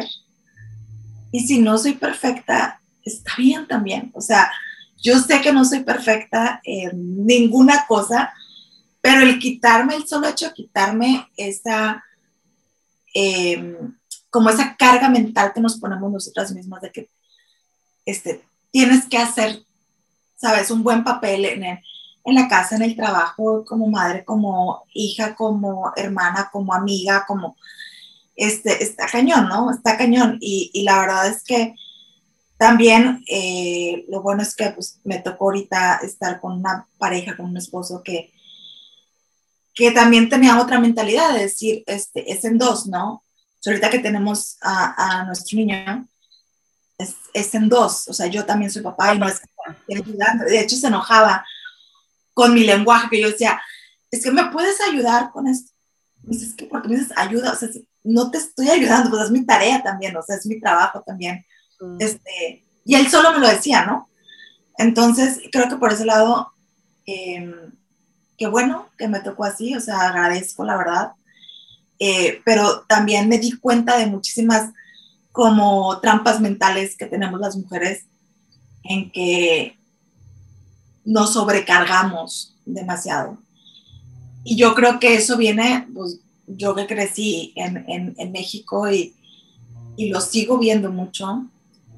Speaker 2: Y si no soy perfecta, está bien también. O sea, yo sé que no soy perfecta en ninguna cosa, pero el quitarme, el solo hecho de quitarme esa... Eh, como esa carga mental que nos ponemos nosotras mismas de que este, tienes que hacer, sabes, un buen papel en, el, en la casa, en el trabajo, como madre, como hija, como hermana, como amiga, como, este, está cañón, ¿no? Está cañón. Y, y la verdad es que también eh, lo bueno es que pues, me tocó ahorita estar con una pareja, con un esposo que, que también tenía otra mentalidad, de decir, este, es en dos, ¿no? Ahorita que tenemos a, a nuestro niño, es, es en dos, o sea, yo también soy papá y no es que ayudando. De hecho, se enojaba con mi lenguaje, que yo decía, es que me puedes ayudar con esto. Me dices, ¿qué? ¿Por qué me dices ayuda? O sea, no te estoy ayudando, pues es mi tarea también, o sea, es mi trabajo también. Mm. Este, y él solo me lo decía, ¿no? Entonces, creo que por ese lado, eh, qué bueno que me tocó así, o sea, agradezco, la verdad. Eh, pero también me di cuenta de muchísimas como trampas mentales que tenemos las mujeres en que nos sobrecargamos demasiado. Y yo creo que eso viene, pues yo que crecí en, en, en México y, y lo sigo viendo mucho,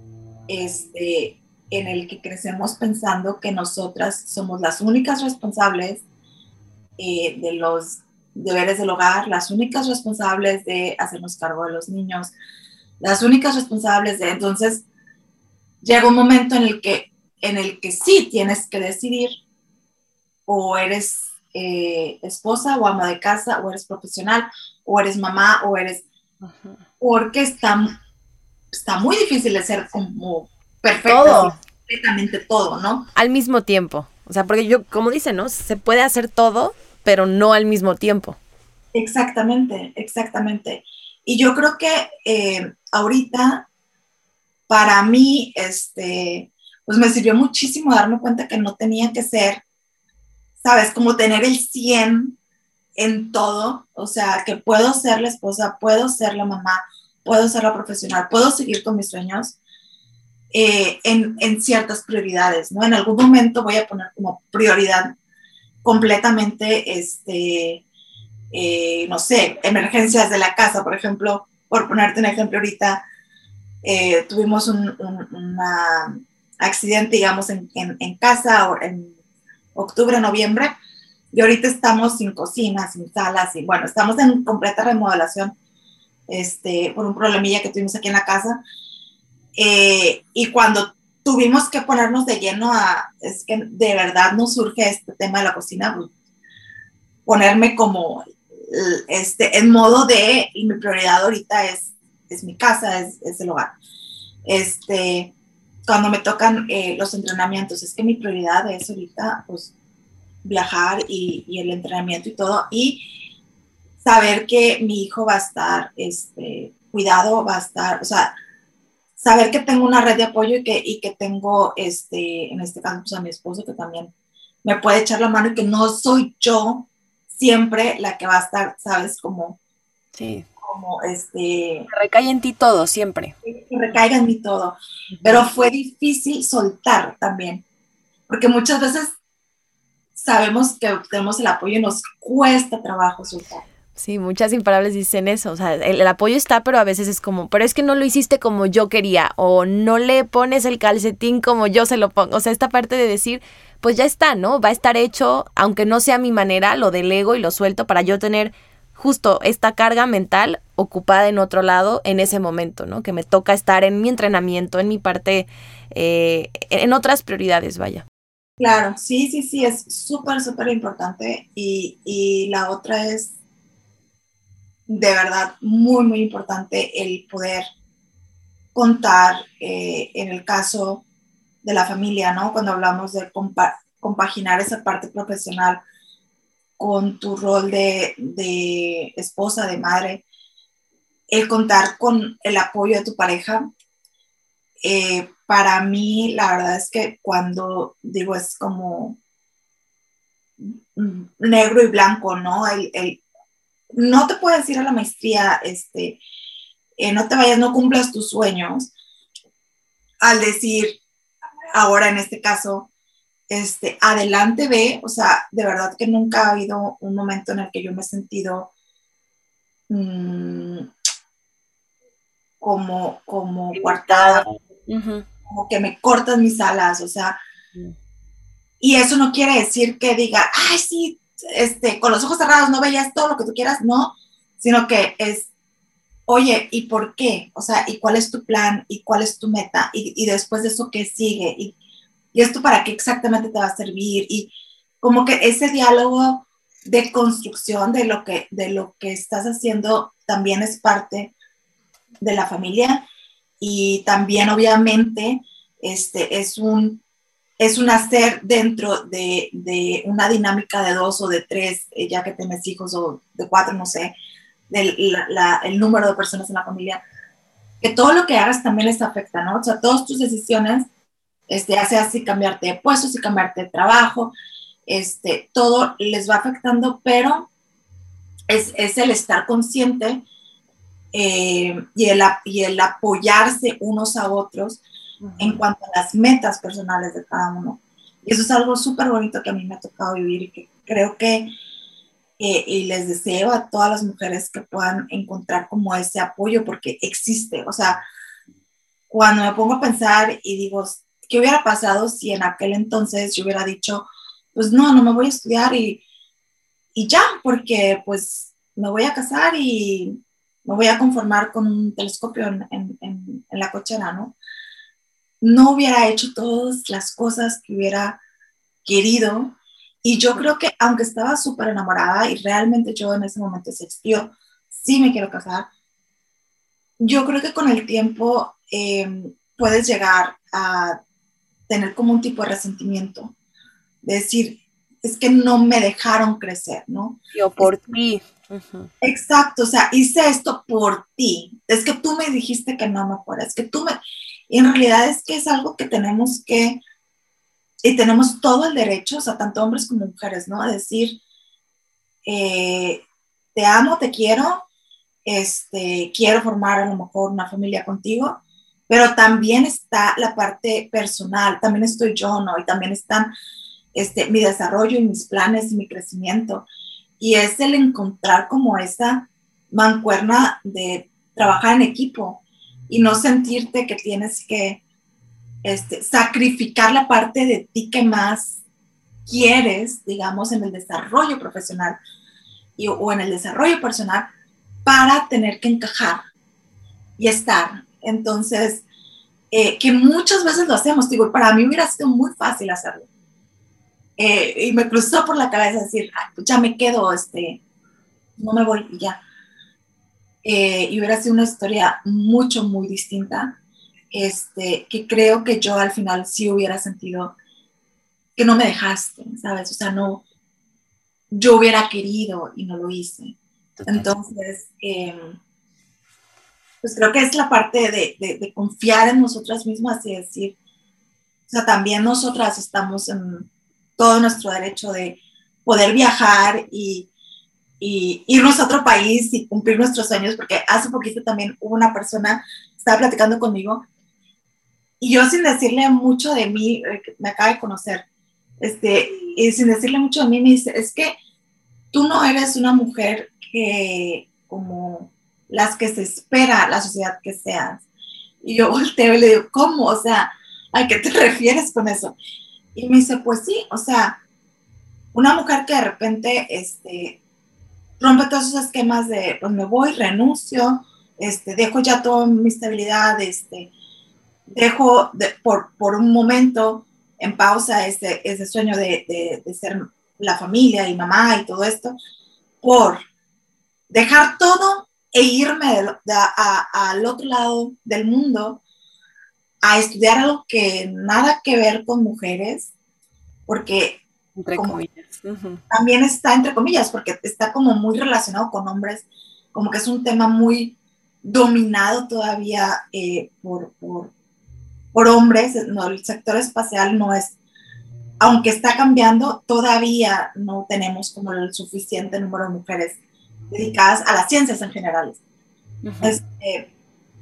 Speaker 2: este, en el que crecemos pensando que nosotras somos las únicas responsables eh, de los deberes del hogar, las únicas responsables de hacernos cargo de los niños, las únicas responsables de... Entonces, llega un momento en el que, en el que sí tienes que decidir o eres eh, esposa o ama de casa, o eres profesional, o eres mamá, o eres... Uh-huh. Porque está, está muy difícil de ser como perfecta, todo. Completamente todo, ¿no?
Speaker 1: Al mismo tiempo. O sea, porque yo, como dicen, ¿no? Se puede hacer todo, pero no al mismo tiempo.
Speaker 2: Exactamente, exactamente. Y yo creo que eh, ahorita, para mí, este, pues me sirvió muchísimo darme cuenta que no tenía que ser, ¿sabes? Como tener el cien en todo, o sea, que puedo ser la esposa, puedo ser la mamá, puedo ser la profesional, puedo seguir con mis sueños eh, en, en ciertas prioridades, ¿no? En algún momento voy a poner como prioridad completamente, este, eh, no sé, emergencias de la casa, por ejemplo, por ponerte un ejemplo ahorita, eh, tuvimos un un una accidente, digamos, en, en, en casa en octubre, noviembre, y ahorita estamos sin cocina, sin salas, y bueno, estamos en completa remodelación, este, por un problemilla que tuvimos aquí en la casa, eh, y cuando tuvimos que ponernos de lleno a, es que de verdad nos surge este tema de la cocina, pues, ponerme como, este, en modo de, y mi prioridad ahorita es, es mi casa, es, es el hogar. Este, cuando me tocan eh, los entrenamientos, es que mi prioridad es ahorita, pues, viajar y, y el entrenamiento y todo, y saber que mi hijo va a estar, este, cuidado, va a estar, o sea, saber que tengo una red de apoyo y que, y que tengo, este, en este caso, pues, a mi esposo que también me puede echar la mano y que no soy yo siempre la que va a estar, ¿sabes? Como,
Speaker 1: Sí.
Speaker 2: como este...
Speaker 1: Recae en ti todo, siempre.
Speaker 2: Que recaiga en mí todo. Pero fue difícil soltar también, porque muchas veces sabemos que tenemos el apoyo y nos cuesta trabajo soltar.
Speaker 1: Sí, muchas imparables dicen eso, o sea, el, el apoyo está, pero a veces es como, pero es que no lo hiciste como yo quería, o no le pones el calcetín como yo se lo pongo, o sea, esta parte de decir, pues ya está, ¿no? Va a estar hecho, aunque no sea a mi manera, lo delego y lo suelto para yo tener justo esta carga mental ocupada en otro lado en ese momento, ¿no? Que me toca estar en mi entrenamiento, en mi parte, eh, en otras prioridades, vaya.
Speaker 2: Claro, sí, sí, sí, es súper, súper importante, y, y la otra es de verdad muy, muy importante el poder contar, eh, en el caso de la familia, ¿no? Cuando hablamos de compa compaginar esa parte profesional con tu rol de, de esposa, de madre, el contar con el apoyo de tu pareja, eh, para mí la verdad es que cuando digo es como negro y blanco, ¿no? El, el, no te puedes ir a la maestría, este, eh, no te vayas, no cumplas tus sueños, al decir, ahora en este caso, este, adelante ve, o sea, de verdad que nunca ha habido un momento en el que yo me he sentido mmm, como, como coartada, uh-huh. como que me cortan mis alas, o sea, uh-huh. Y eso no quiere decir que diga, ay, sí, este, con los ojos cerrados no veías todo lo que tú quieras, no, sino que es, oye, ¿y por qué? O sea, ¿y cuál es tu plan? ¿Y cuál es tu meta? Y, y después de eso, ¿qué sigue? ¿Y, y esto para qué exactamente te va a servir? Y como que ese diálogo de construcción de lo que, de lo que estás haciendo también es parte de la familia, y también obviamente este, es, un, es un hacer dentro de, de una dinámica de dos o de tres, eh, ya que tienes hijos, o de cuatro, no sé, del, la, la, el número de personas en la familia, que todo lo que hagas también les afecta, ¿no? O sea, todas tus decisiones, este, ya sea si cambiarte de puesto, si cambiarte de trabajo, este, todo les va afectando, pero es, es el estar consciente, eh, y, el, y el apoyarse unos a otros uh-huh. en cuanto a las metas personales de cada uno. Y eso es algo súper bonito que a mí me ha tocado vivir, y que creo que Eh, y les deseo a todas las mujeres que puedan encontrar como ese apoyo, porque existe. O sea, cuando me pongo a pensar y digo, ¿qué hubiera pasado si en aquel entonces yo hubiera dicho, pues no, no me voy a estudiar y, y ya, porque pues me voy a casar y me voy a conformar con un telescopio en, en, en, en la cochera, ¿no? No hubiera hecho todas las cosas que hubiera querido. Y yo creo que aunque estaba súper enamorada y realmente yo en ese momento existió, sí me quiero casar, yo creo que con el tiempo eh, puedes llegar a tener como un tipo de resentimiento, de decir, es que no me dejaron crecer, ¿no?
Speaker 1: Yo por es, ti. Uh-huh.
Speaker 2: Exacto, o sea, hice esto por ti, es que tú me dijiste que no me fuera, es que tú me... Y en realidad es que es algo que tenemos que... Y tenemos todo el derecho, o sea, tanto hombres como mujeres, ¿no? A decir, eh, te amo, te quiero, este, quiero formar a lo mejor una familia contigo, pero también está la parte personal, también estoy yo, ¿no? Y también están este, mi desarrollo y mis planes y mi crecimiento. Y es el encontrar como esa mancuerna de trabajar en equipo y no sentirte que tienes que Este, sacrificar la parte de ti que más quieres, digamos, en el desarrollo profesional y, o en el desarrollo personal para tener que encajar y estar. Entonces, eh, que muchas veces lo hacemos, digo, para mí hubiera sido muy fácil hacerlo. Eh, y me cruzó por la cabeza decir, pues ya me quedo, este, no me voy y ya. Eh, y hubiera sido una historia mucho, muy distinta, este, que creo que yo al final sí hubiera sentido que no me dejaste, ¿sabes? O sea, no, yo hubiera querido y no lo hice. Total. Entonces, eh, pues creo que es la parte de, de, de confiar en nosotras mismas y decir, o sea, también nosotras estamos en todo nuestro derecho de poder viajar y, y irnos a otro país y cumplir nuestros sueños, porque hace poquito también hubo una persona que estaba platicando conmigo y yo sin decirle mucho de mí, eh, me acaba de conocer, este, y sin decirle mucho de mí me dice, es que tú no eres una mujer que como las que se espera la sociedad que seas. Y yo volteo y le digo, ¿cómo? O sea, ¿a qué te refieres con eso? Y me dice, pues sí, o sea, una mujer que de repente este, rompe todos esos esquemas de, pues me voy, renuncio, este, dejo ya toda mi estabilidad, este, dejo de, por, por un momento en pausa ese, ese sueño de, de, de ser la familia y mamá y todo esto, por dejar todo e irme de, de, a, a, al otro lado del mundo a estudiar algo que nada que ver con mujeres, porque
Speaker 3: entre
Speaker 2: como,
Speaker 3: comillas. Uh-huh.
Speaker 2: También está entre comillas, porque está como muy relacionado con hombres, como que es un tema muy dominado todavía eh, por, por, por hombres, no, el sector espacial no es, aunque está cambiando, todavía no tenemos como el suficiente número de mujeres dedicadas a las ciencias en general. Uh-huh. Este,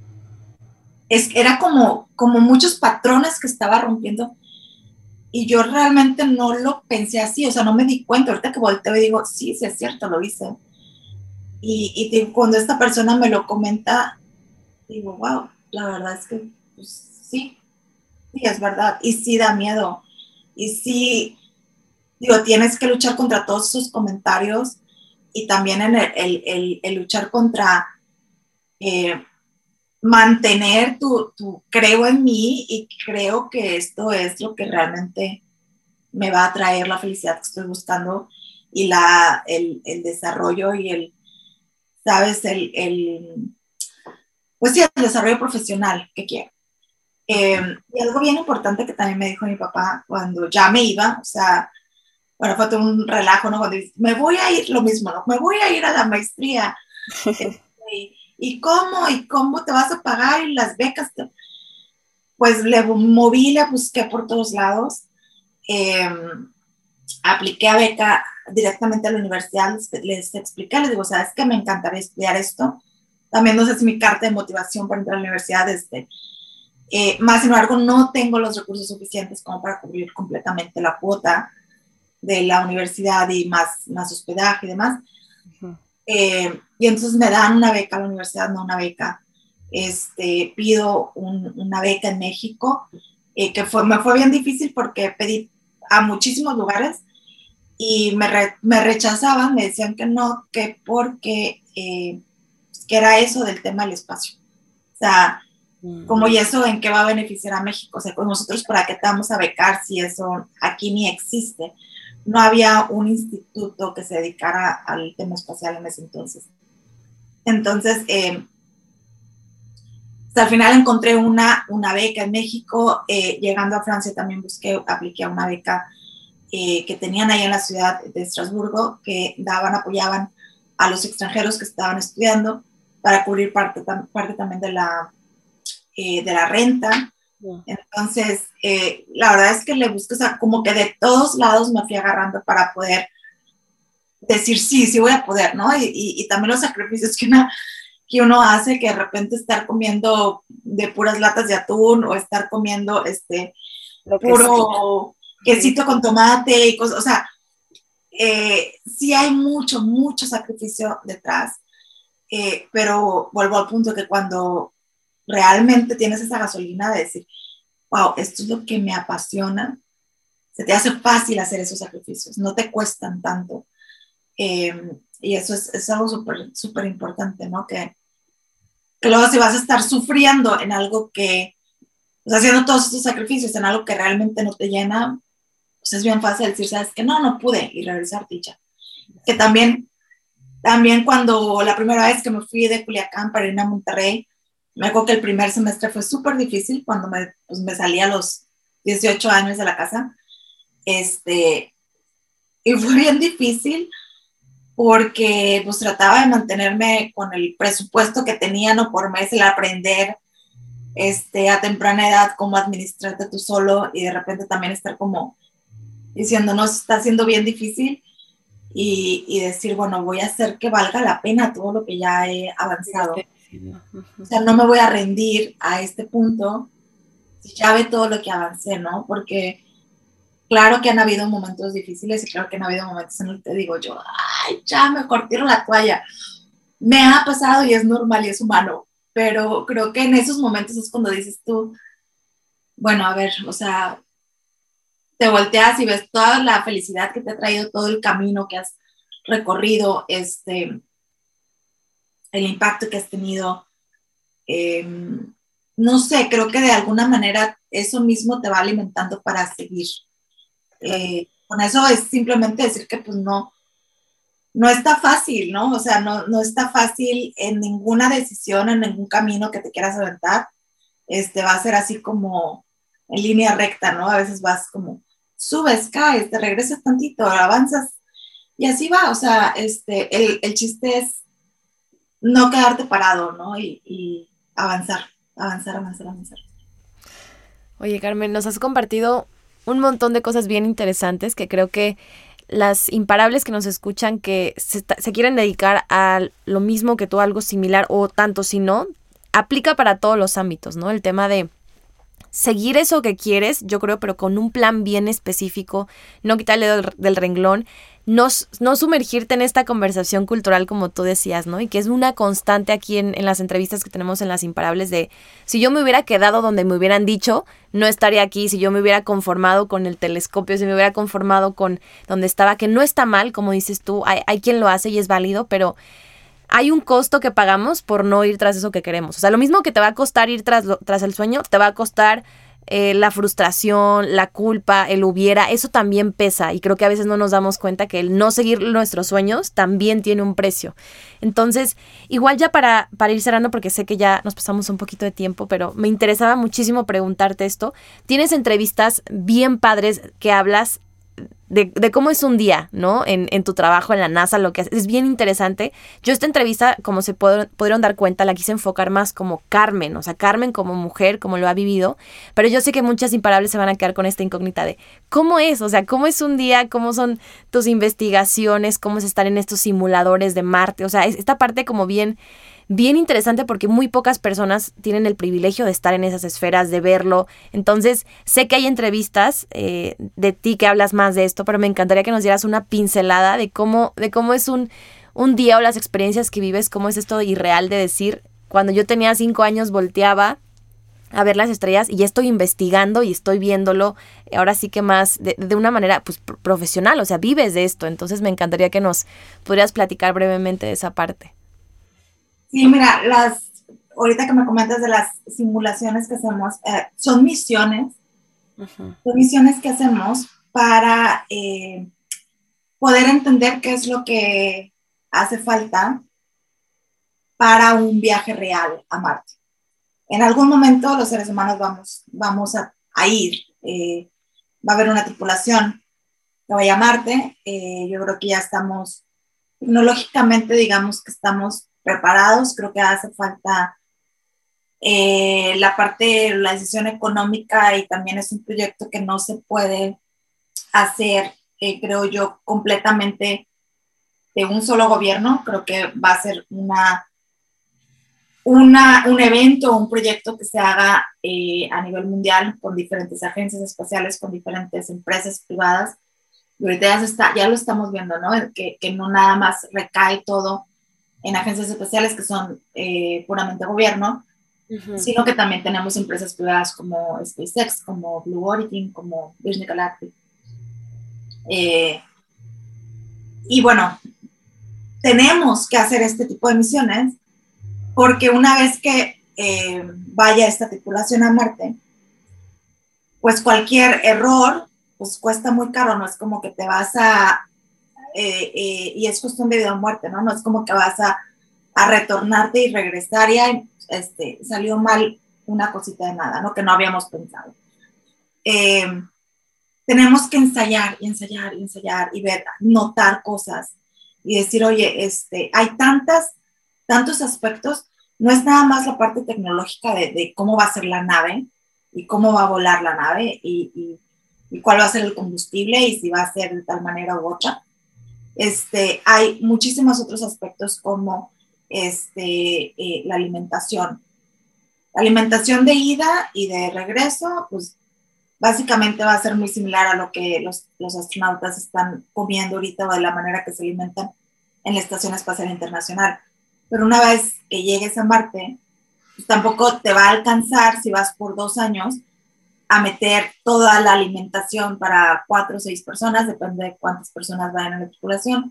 Speaker 2: es, era como, como muchos patrones que estaba rompiendo y yo realmente no lo pensé así, o sea, no me di cuenta, ahorita que volteo y digo, sí, sí es cierto, lo hice. Y, y digo, cuando esta persona me lo comenta, digo, wow, la verdad es que pues, sí, sí, es verdad, y sí da miedo, y sí, digo, tienes que luchar contra todos esos comentarios y también en el, el, el, el luchar contra eh, mantener tu, tu creo en mí y creo que esto es lo que realmente me va a traer la felicidad que estoy buscando y la, el, el desarrollo y el, sabes, el, el, pues sí, el desarrollo profesional que quiero. Eh, y algo bien importante que también me dijo mi papá cuando ya me iba, o sea, bueno, fue todo un relajo, ¿no? Cuando dice, me voy a ir, lo mismo, ¿no? Me voy a ir a la maestría. Este, y, ¿Y cómo? ¿Y cómo te vas a pagar? Y las becas. Te... Pues le moví, le busqué por todos lados. Eh, apliqué a beca directamente a la universidad, les, les expliqué, les digo, sabes que me encantaría estudiar esto. También no sé si mi carta de motivación para entrar a la universidad, este, eh, más sin embargo, no tengo los recursos suficientes como para cubrir completamente la cuota de la universidad y más, más hospedaje y demás. Uh-huh. Eh, y entonces me dan una beca a la universidad, no una beca. Este, pido un, una beca en México, eh, que fue, me fue bien difícil porque pedí a muchísimos lugares y me, re, me rechazaban, me decían que no, que porque eh, que era eso del tema del espacio. O sea, uh-huh. como y eso en qué va a beneficiar a México, o sea, con nosotros para qué te vamos a becar si eso aquí ni existe. No había un instituto que se dedicara al tema espacial en ese entonces. Entonces, eh, hasta al final encontré una, una beca en México, eh, llegando a Francia también busqué, apliqué a una beca eh, que tenían ahí en la ciudad de Estrasburgo, que daban, apoyaban a los extranjeros que estaban estudiando para cubrir parte, parte también de la, eh, de la renta. Yeah. Entonces, eh, la verdad es que le busco, o sea, como que de todos lados me fui agarrando para poder decir sí, sí voy a poder, ¿no? Y, y, y también los sacrificios que uno, que uno hace, que de repente estar comiendo de puras latas de atún o estar comiendo este Lo que puro sí. quesito con tomate y cosas, o sea, eh, sí hay mucho, mucho sacrificio detrás, eh, pero vuelvo al punto que cuando realmente tienes esa gasolina de decir, wow, esto es lo que me apasiona, se te hace fácil hacer esos sacrificios, no te cuestan tanto. Eh, y eso es, es algo súper, súper importante, ¿no? Que, que luego si vas a estar sufriendo en algo que, o sea, haciendo todos estos sacrificios en algo que realmente no te llena, pues es bien fácil decir, sabes que no, no pude y regresar, dicha. Que también, también cuando la primera vez que me fui de Culiacán para irme a Monterrey, me acuerdo que el primer semestre fue súper difícil cuando me, pues me salí a los dieciocho años de la casa. Este, y fue bien difícil porque pues trataba de mantenerme con el presupuesto que tenía, no por mes, el aprender este, a temprana edad cómo administrarte tú solo y de repente también estar como diciendo, no, está siendo bien difícil y, y decir, bueno, voy a hacer que valga la pena todo lo que ya he avanzado. O sea, no me voy a rendir a este punto si ya ve todo lo que avancé, ¿no? Porque claro que han habido momentos difíciles y claro que han habido momentos en los que te digo yo, ay, ya mejor tiro la toalla. Me ha pasado y es normal y es humano, pero creo que en esos momentos es cuando dices tú, bueno, a ver, o sea, te volteas y ves toda la felicidad que te ha traído, todo el camino que has recorrido, este, el impacto que has tenido. Eh, no sé, creo que de alguna manera eso mismo te va alimentando para seguir. Eh, con eso es simplemente decir que pues no, no está fácil, ¿no? O sea, no, no está fácil en ninguna decisión, en ningún camino que te quieras aventar. Este, va a ser así como en línea recta, ¿no? A veces vas como, subes, caes, te regresas tantito, avanzas y así va. O sea, este, el, el chiste es no quedarte parado, ¿no? Y, y avanzar, avanzar, avanzar, avanzar.
Speaker 1: Oye, Carmen, nos has compartido un montón de cosas bien interesantes que creo que las imparables que nos escuchan que se, se quieren dedicar a lo mismo que tú, algo similar o tanto si no, aplica para todos los ámbitos, ¿no? El tema de seguir eso que quieres, yo creo, pero con un plan bien específico, no quitarle del, del renglón, no, no sumergirte en esta conversación cultural como tú decías, ¿no? Y que es una constante aquí en, en las entrevistas que tenemos en Las Imparables de, si yo me hubiera quedado donde me hubieran dicho, no estaría aquí, si yo me hubiera conformado con el telescopio, si me hubiera conformado con donde estaba, que no está mal, como dices tú, hay, hay quien lo hace y es válido, pero hay un costo que pagamos por no ir tras eso que queremos. O sea, lo mismo que te va a costar ir tras, lo, tras el sueño, te va a costar eh, la frustración, la culpa, el hubiera. Eso también pesa y creo que a veces no nos damos cuenta que el no seguir nuestros sueños también tiene un precio. Entonces, igual ya para, para ir cerrando, porque sé que ya nos pasamos un poquito de tiempo, pero me interesaba muchísimo preguntarte esto. Tienes entrevistas bien padres que hablas De, de cómo es un día, ¿no? En, en tu trabajo, en la NASA, lo que haces. Es bien interesante. Yo esta entrevista, como se pod- pudieron dar cuenta, la quise enfocar más como Carmen, o sea, Carmen como mujer, como lo ha vivido, pero yo sé que muchas imparables se van a quedar con esta incógnita de cómo es, o sea, cómo es un día, cómo son tus investigaciones, cómo es estar en estos simuladores de Marte, o sea, es esta parte como bien... bien interesante porque muy pocas personas tienen el privilegio de estar en esas esferas, de verlo. Entonces, sé que hay entrevistas eh, de ti que hablas más de esto, pero me encantaría que nos dieras una pincelada de cómo, de cómo es un, un día o las experiencias que vives, cómo es esto irreal de decir, cuando yo tenía cinco años volteaba a ver las estrellas y ya estoy investigando y estoy viéndolo ahora sí que más de, de una manera pues profesional, o sea, vives de esto. Entonces, me encantaría que nos pudieras platicar brevemente de esa parte.
Speaker 2: Sí, mira, las, ahorita que me comentas de las simulaciones que hacemos, eh, son misiones, uh-huh. son misiones que hacemos para eh, poder entender qué es lo que hace falta para un viaje real a Marte. En algún momento los seres humanos vamos, vamos a, a ir, eh, va a haber una tripulación que vaya a Marte, eh, yo creo que ya estamos, tecnológicamente digamos que estamos preparados, creo que hace falta eh, la parte, la decisión económica y también es un proyecto que no se puede hacer, eh, creo yo, completamente de un solo gobierno, creo que va a ser una, una, un evento, un proyecto que se haga eh, a nivel mundial con diferentes agencias espaciales, con diferentes empresas privadas, y ahorita ya, se está, ya lo estamos viendo, ¿no? Que, que no nada más recae todo en agencias espaciales que son eh, puramente gobierno, uh-huh. sino que también tenemos empresas privadas como SpaceX, como Blue Origin, como Virgin Galactic. Eh, y bueno, tenemos que hacer este tipo de misiones porque una vez que eh, vaya esta tripulación a Marte, pues cualquier error pues cuesta muy caro, no es como que te vas a, eh, eh, y es cuestión de vida o muerte, ¿no? No es como que vas a, a retornarte y regresar y ay, este, salió mal una cosita de nada, ¿no? Que no habíamos pensado. Eh, tenemos que ensayar y ensayar y ensayar y ver, notar cosas y decir, oye, este, hay tantas, tantos aspectos, no es nada más la parte tecnológica de, de cómo va a ser la nave y cómo va a volar la nave y, y, y cuál va a ser el combustible y si va a ser de tal manera u otra. Este, hay muchísimos otros aspectos como este, eh, la alimentación. La alimentación de ida y de regreso, pues básicamente va a ser muy similar a lo que los, los astronautas están comiendo ahorita o de la manera que se alimentan en la Estación Espacial Internacional. Pero una vez que llegues a Marte, pues tampoco te va a alcanzar si vas por dos años a meter toda la alimentación para cuatro o seis personas, depende de cuántas personas vayan a la tripulación,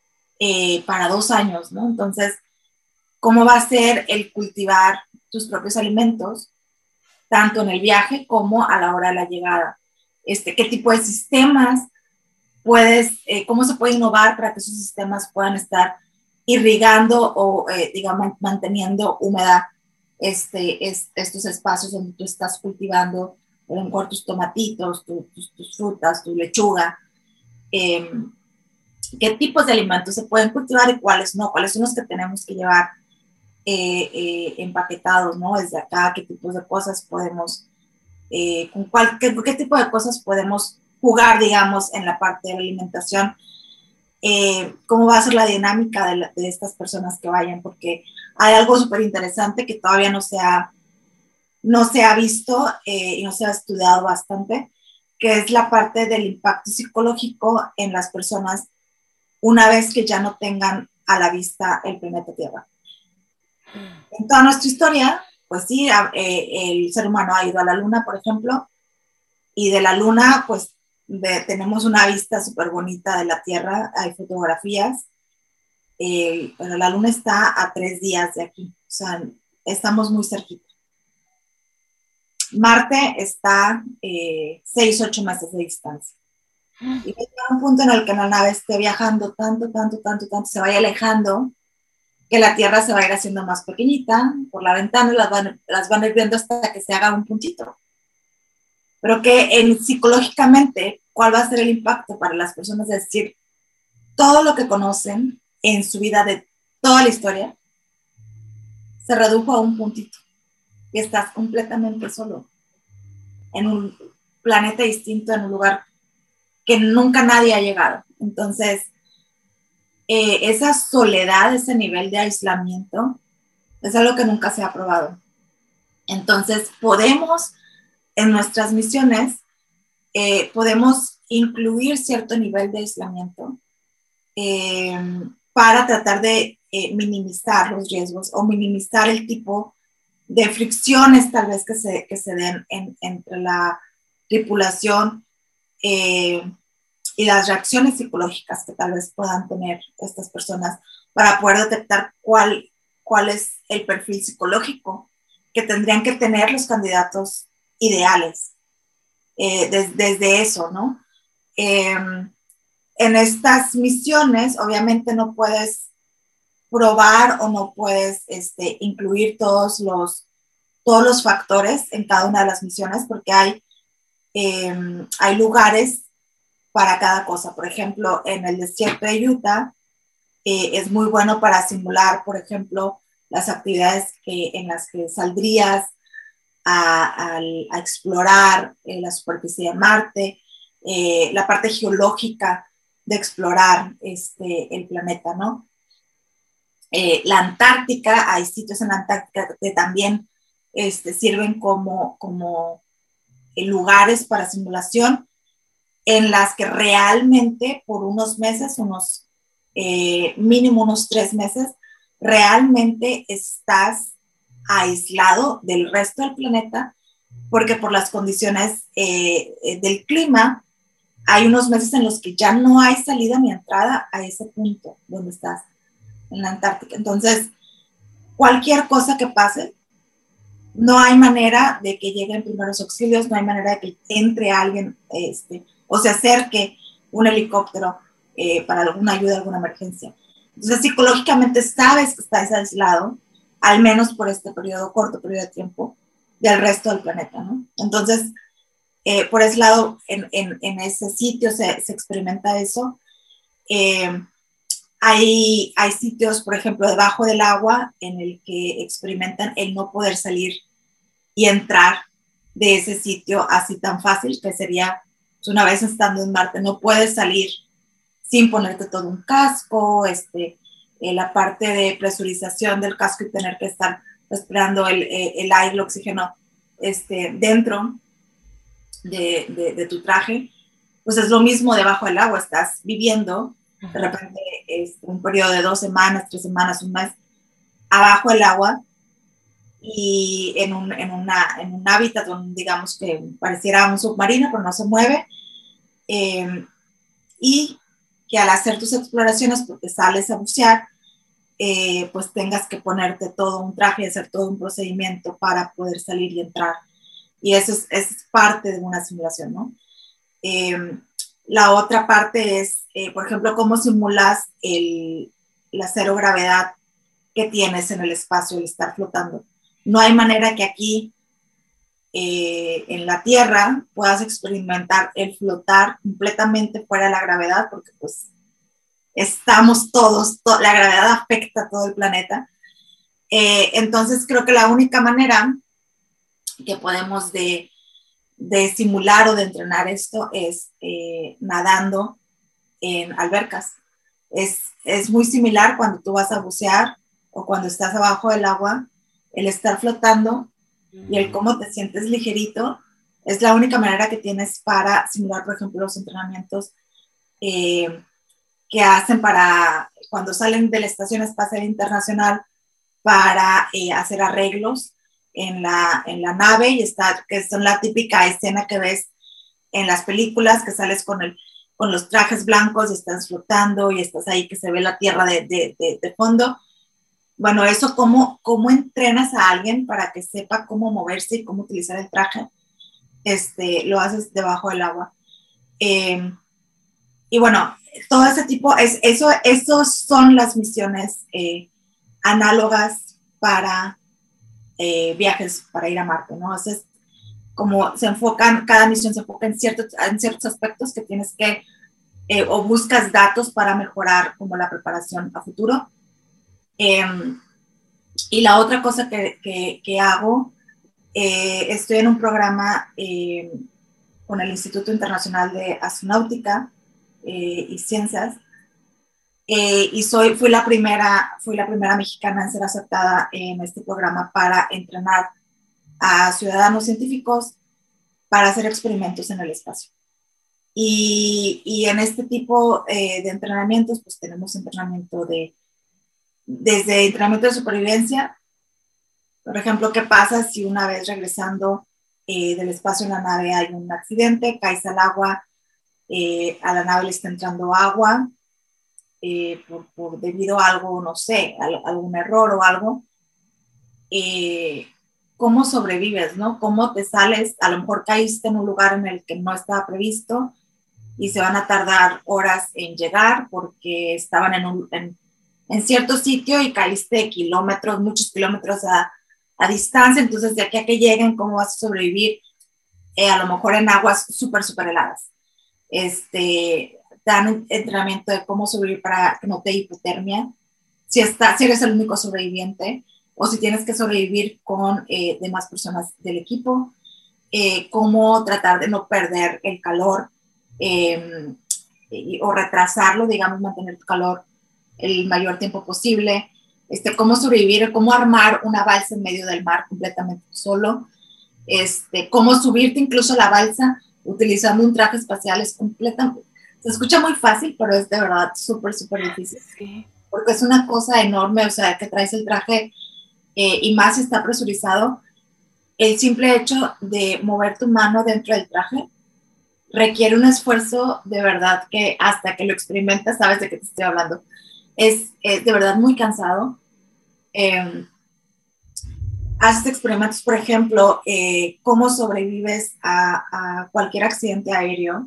Speaker 2: eh, para dos años, ¿no? Entonces, ¿cómo va a ser el cultivar tus propios alimentos, tanto en el viaje como a la hora de la llegada? Este, ¿qué tipo de sistemas puedes, eh, cómo se puede innovar para que esos sistemas puedan estar irrigando o, eh, digamos, manteniendo húmeda este, es, estos espacios donde tú estás cultivando, a lo mejor tus tomatitos, tu, tus, tus frutas, tu lechuga? Eh, ¿Qué tipos de alimentos se pueden cultivar y cuáles no? ¿Cuáles son los que tenemos que llevar eh, eh, empaquetados, ¿no? Desde acá, ¿qué tipos de cosas podemos, eh, con cuál, qué, qué tipo de cosas podemos jugar, digamos, en la parte de la alimentación? Eh, ¿Cómo va a ser la dinámica de, la, de estas personas que vayan? Porque hay algo súper interesante que todavía no se ha, no se ha visto eh, y no se ha estudiado bastante, que es la parte del impacto psicológico en las personas una vez que ya no tengan a la vista el planeta Tierra. En toda nuestra historia, pues sí, eh, el ser humano ha ido a la Luna, por ejemplo, y de la Luna, pues de, tenemos una vista súper bonita de la Tierra, hay fotografías, eh, pero la Luna está a tres días de aquí, o sea, estamos muy cerquita. Marte está eh, seis, ocho meses de distancia. Y llega un punto en el que la nave esté viajando tanto, tanto, tanto, tanto, se vaya alejando, que la Tierra se va a ir haciendo más pequeñita, por la ventana las van, las van a ir viendo hasta que se haga un puntito. Pero que en, psicológicamente, ¿cuál va a ser el impacto para las personas? Es decir, todo lo que conocen en su vida de toda la historia se redujo a un puntito y estás completamente solo en un planeta distinto, en un lugar que nunca nadie ha llegado. Entonces, eh, esa soledad, ese nivel de aislamiento, es algo que nunca se ha probado. Entonces, podemos, en nuestras misiones, eh, podemos incluir cierto nivel de aislamiento eh, para tratar de eh, minimizar los riesgos o minimizar el tipo de fricciones tal vez que se, que se den en, entre la tripulación eh, y las reacciones psicológicas que tal vez puedan tener estas personas para poder detectar cuál, cuál es el perfil psicológico que tendrían que tener los candidatos ideales eh, des, desde eso, ¿no? Eh, en estas misiones, obviamente no puedes probar o no puedes este, incluir todos los, todos los factores en cada una de las misiones porque hay, eh, hay lugares para cada cosa. Por ejemplo, en el desierto de Utah eh, es muy bueno para simular, por ejemplo, las actividades que, en las que saldrías a, a, a explorar eh, la superficie de Marte, eh, la parte geológica de explorar este, el planeta, ¿no? Eh, la Antártica, hay sitios en la Antártica que también este, sirven como, como lugares para simulación en las que realmente por unos meses, unos eh, mínimo unos tres meses, realmente estás aislado del resto del planeta porque por las condiciones eh, del clima hay unos meses en los que ya no hay salida ni entrada a ese punto donde estás, en la Antártica. Entonces, cualquier cosa que pase, no hay manera de que lleguen primeros auxilios, no hay manera de que entre alguien este, o se acerque un helicóptero eh, para alguna ayuda, alguna emergencia. Entonces, psicológicamente sabes que estás aislado, al menos por este periodo, corto periodo de tiempo, del resto del planeta, ¿no? Entonces, eh, por ese lado, en, en, en ese sitio se, se experimenta eso. Eh, hay, hay sitios, por ejemplo, debajo del agua en el que experimentan el no poder salir y entrar de ese sitio así tan fácil, que sería, pues una vez estando en Marte, no puedes salir sin ponerte todo un casco, este, eh, la parte de presurización del casco y tener que estar respirando el, el aire, el oxígeno este, dentro de, de, de tu traje, pues es lo mismo debajo del agua, estás viviendo de repente es un periodo de dos semanas, tres semanas, un mes, abajo del agua y en un, en una, en un hábitat donde digamos que pareciera un submarino, pero no se mueve, eh, y que al hacer tus exploraciones, porque sales a bucear, eh, pues tengas que ponerte todo un traje y hacer todo un procedimiento para poder salir y entrar. Y eso es, es parte de una simulación, ¿no? Eh, la otra parte es, eh, por ejemplo, cómo simulas el, la cero gravedad que tienes en el espacio, el estar flotando. No hay manera que aquí eh, en la Tierra puedas experimentar el flotar completamente fuera de la gravedad, porque pues estamos todos, to la gravedad afecta a todo el planeta. Eh, entonces creo que la única manera que podemos de, de simular o de entrenar esto es eh, nadando en albercas. Es, es muy similar cuando tú vas a bucear o cuando estás abajo del agua, el estar flotando y el cómo te sientes ligerito es la única manera que tienes para simular, por ejemplo, los entrenamientos eh, que hacen para cuando salen de la Estación Espacial Internacional para eh, hacer arreglos en la, en la nave y está, que son la típica escena que ves en las películas, que sales con, el, con los trajes blancos y estás flotando y estás ahí que se ve la tierra de, de, de, de fondo. Bueno, eso, ¿cómo, ¿cómo entrenas a alguien para que sepa cómo moverse y cómo utilizar el traje? Este, lo haces debajo del agua. Eh, y bueno, todo ese tipo, es, eso, esos son las misiones eh, análogas para eh, viajes para ir a Marte, ¿no? Entonces, como se enfocan, cada misión se enfoca en ciertos, en ciertos aspectos que tienes que, eh, o buscas datos para mejorar como la preparación a futuro. Eh, y la otra cosa que, que, que hago, eh, estoy en un programa eh, con el Instituto Internacional de Astronáutica eh, y Ciencias, eh, y soy, fui, la primera, fui la primera mexicana en ser aceptada en este programa para entrenar a ciudadanos científicos para hacer experimentos en el espacio. Y, y en este tipo eh, de entrenamientos, pues tenemos entrenamiento de, desde entrenamiento de supervivencia, por ejemplo, ¿qué pasa si una vez regresando eh, del espacio en la nave hay un accidente, caes al agua, eh, a la nave le está entrando agua, eh, por, por debido a algo, no sé, a, a algún error o algo, eh, ¿cómo sobrevives, no? ¿Cómo te sales? A lo mejor caíste en un lugar en el que no estaba previsto y se van a tardar horas en llegar porque estaban en, un, en, en cierto sitio y caíste kilómetros, muchos kilómetros a, a distancia, entonces de aquí a que lleguen, ¿cómo vas a sobrevivir? Eh, a lo mejor en aguas súper, súper heladas. Este, dan entrenamiento de cómo sobrevivir para que no te dé hipotermia, si, está, si eres el único sobreviviente, o si tienes que sobrevivir con eh, demás personas del equipo, eh, cómo tratar de no perder el calor eh, y, o retrasarlo, digamos, mantener tu calor el mayor tiempo posible, este, cómo sobrevivir, cómo armar una balsa en medio del mar completamente solo, este, cómo subirte incluso a la balsa utilizando un traje espacial es completamente, se escucha muy fácil, pero es de verdad súper, súper difícil, sí. Porque es una cosa enorme, o sea, que traes el traje eh, y más si está presurizado, el simple hecho de mover tu mano dentro del traje requiere un esfuerzo de verdad que hasta que lo experimentas sabes de qué te estoy hablando. Es, es de verdad muy cansado. Eh, haces experimentos, por ejemplo, eh, cómo sobrevives a, a cualquier accidente aéreo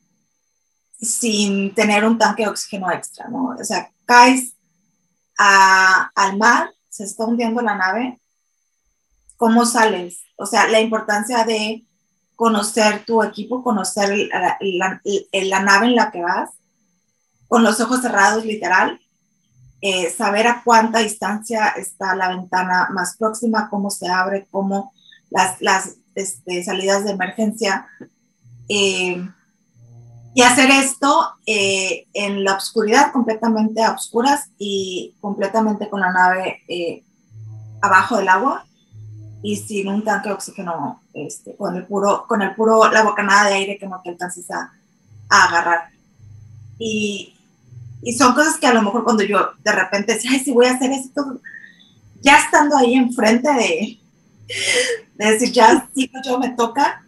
Speaker 2: sin tener un tanque de oxígeno extra, ¿no? O sea, caes a, al mar, se está hundiendo la nave, ¿cómo sales? O sea, la importancia de conocer tu equipo, conocer la, la, la, la nave en la que vas, con los ojos cerrados, literal, eh, saber a cuánta distancia está la ventana más próxima, cómo se abre, cómo las, las este, salidas de emergencia. Eh, y hacer esto eh, en la oscuridad, completamente a oscuras y completamente con la nave eh, abajo del agua y sin un tanque de oxígeno, este, con el puro, con el puro, la bocanada de aire que no te alcances a, a agarrar. Y, y son cosas que a lo mejor cuando yo de repente decía, ay, sí voy a hacer esto, ya estando ahí enfrente de, de decir, ya sí, yo me toca,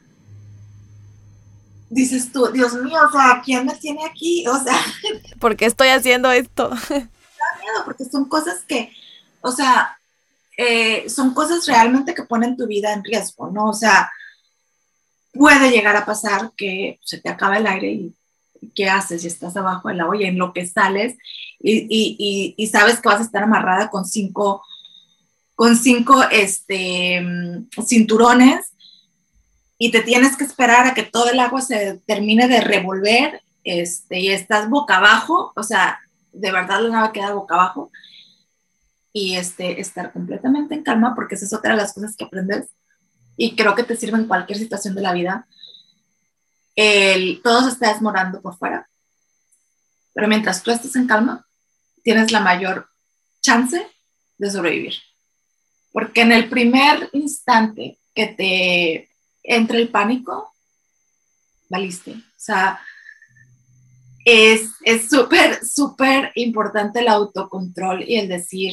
Speaker 2: dices tú, Dios mío, o sea, ¿quién me tiene aquí? O sea,
Speaker 1: ¿por qué estoy haciendo esto?
Speaker 2: Da miedo, porque son cosas que, o sea, eh, son cosas realmente que ponen tu vida en riesgo, ¿no? O sea, puede llegar a pasar que se te acaba el aire y ¿qué haces? Si estás abajo del agua y en lo que sales y, y, y, y sabes que vas a estar amarrada con cinco, con cinco este, cinturones y te tienes que esperar a que todo el agua se termine de revolver este, y estás boca abajo, o sea, de verdad la nave queda boca abajo y este, estar completamente en calma porque esa es otra de las cosas que aprendes y creo que te sirve en cualquier situación de la vida. El, todo se está desmoronando por fuera, pero mientras tú estés en calma, tienes la mayor chance de sobrevivir. Porque en el primer instante que te entre el pánico, valiste. O sea, es súper, súper importante el autocontrol y el decir,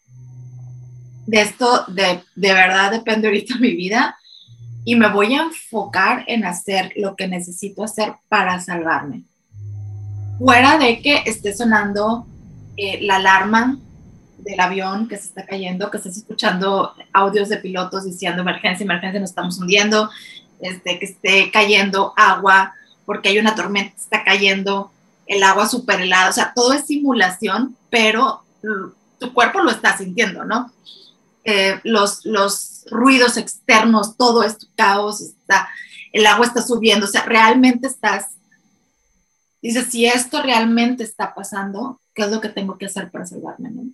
Speaker 2: de esto de, de verdad depende ahorita mi vida y me voy a enfocar en hacer lo que necesito hacer para salvarme. Fuera de que esté sonando eh, la alarma del avión que se está cayendo, que estés escuchando audios de pilotos diciendo emergencia, emergencia, nos estamos hundiendo, este, que esté cayendo agua porque hay una tormenta, está cayendo el agua súper helada, o sea, todo es simulación, pero tu cuerpo lo está sintiendo, ¿no? Eh, los, los ruidos externos, todo es caos, está, el agua está subiendo, o sea, realmente estás, dices, si esto realmente está pasando, ¿qué es lo que tengo que hacer para salvarme, ¿no?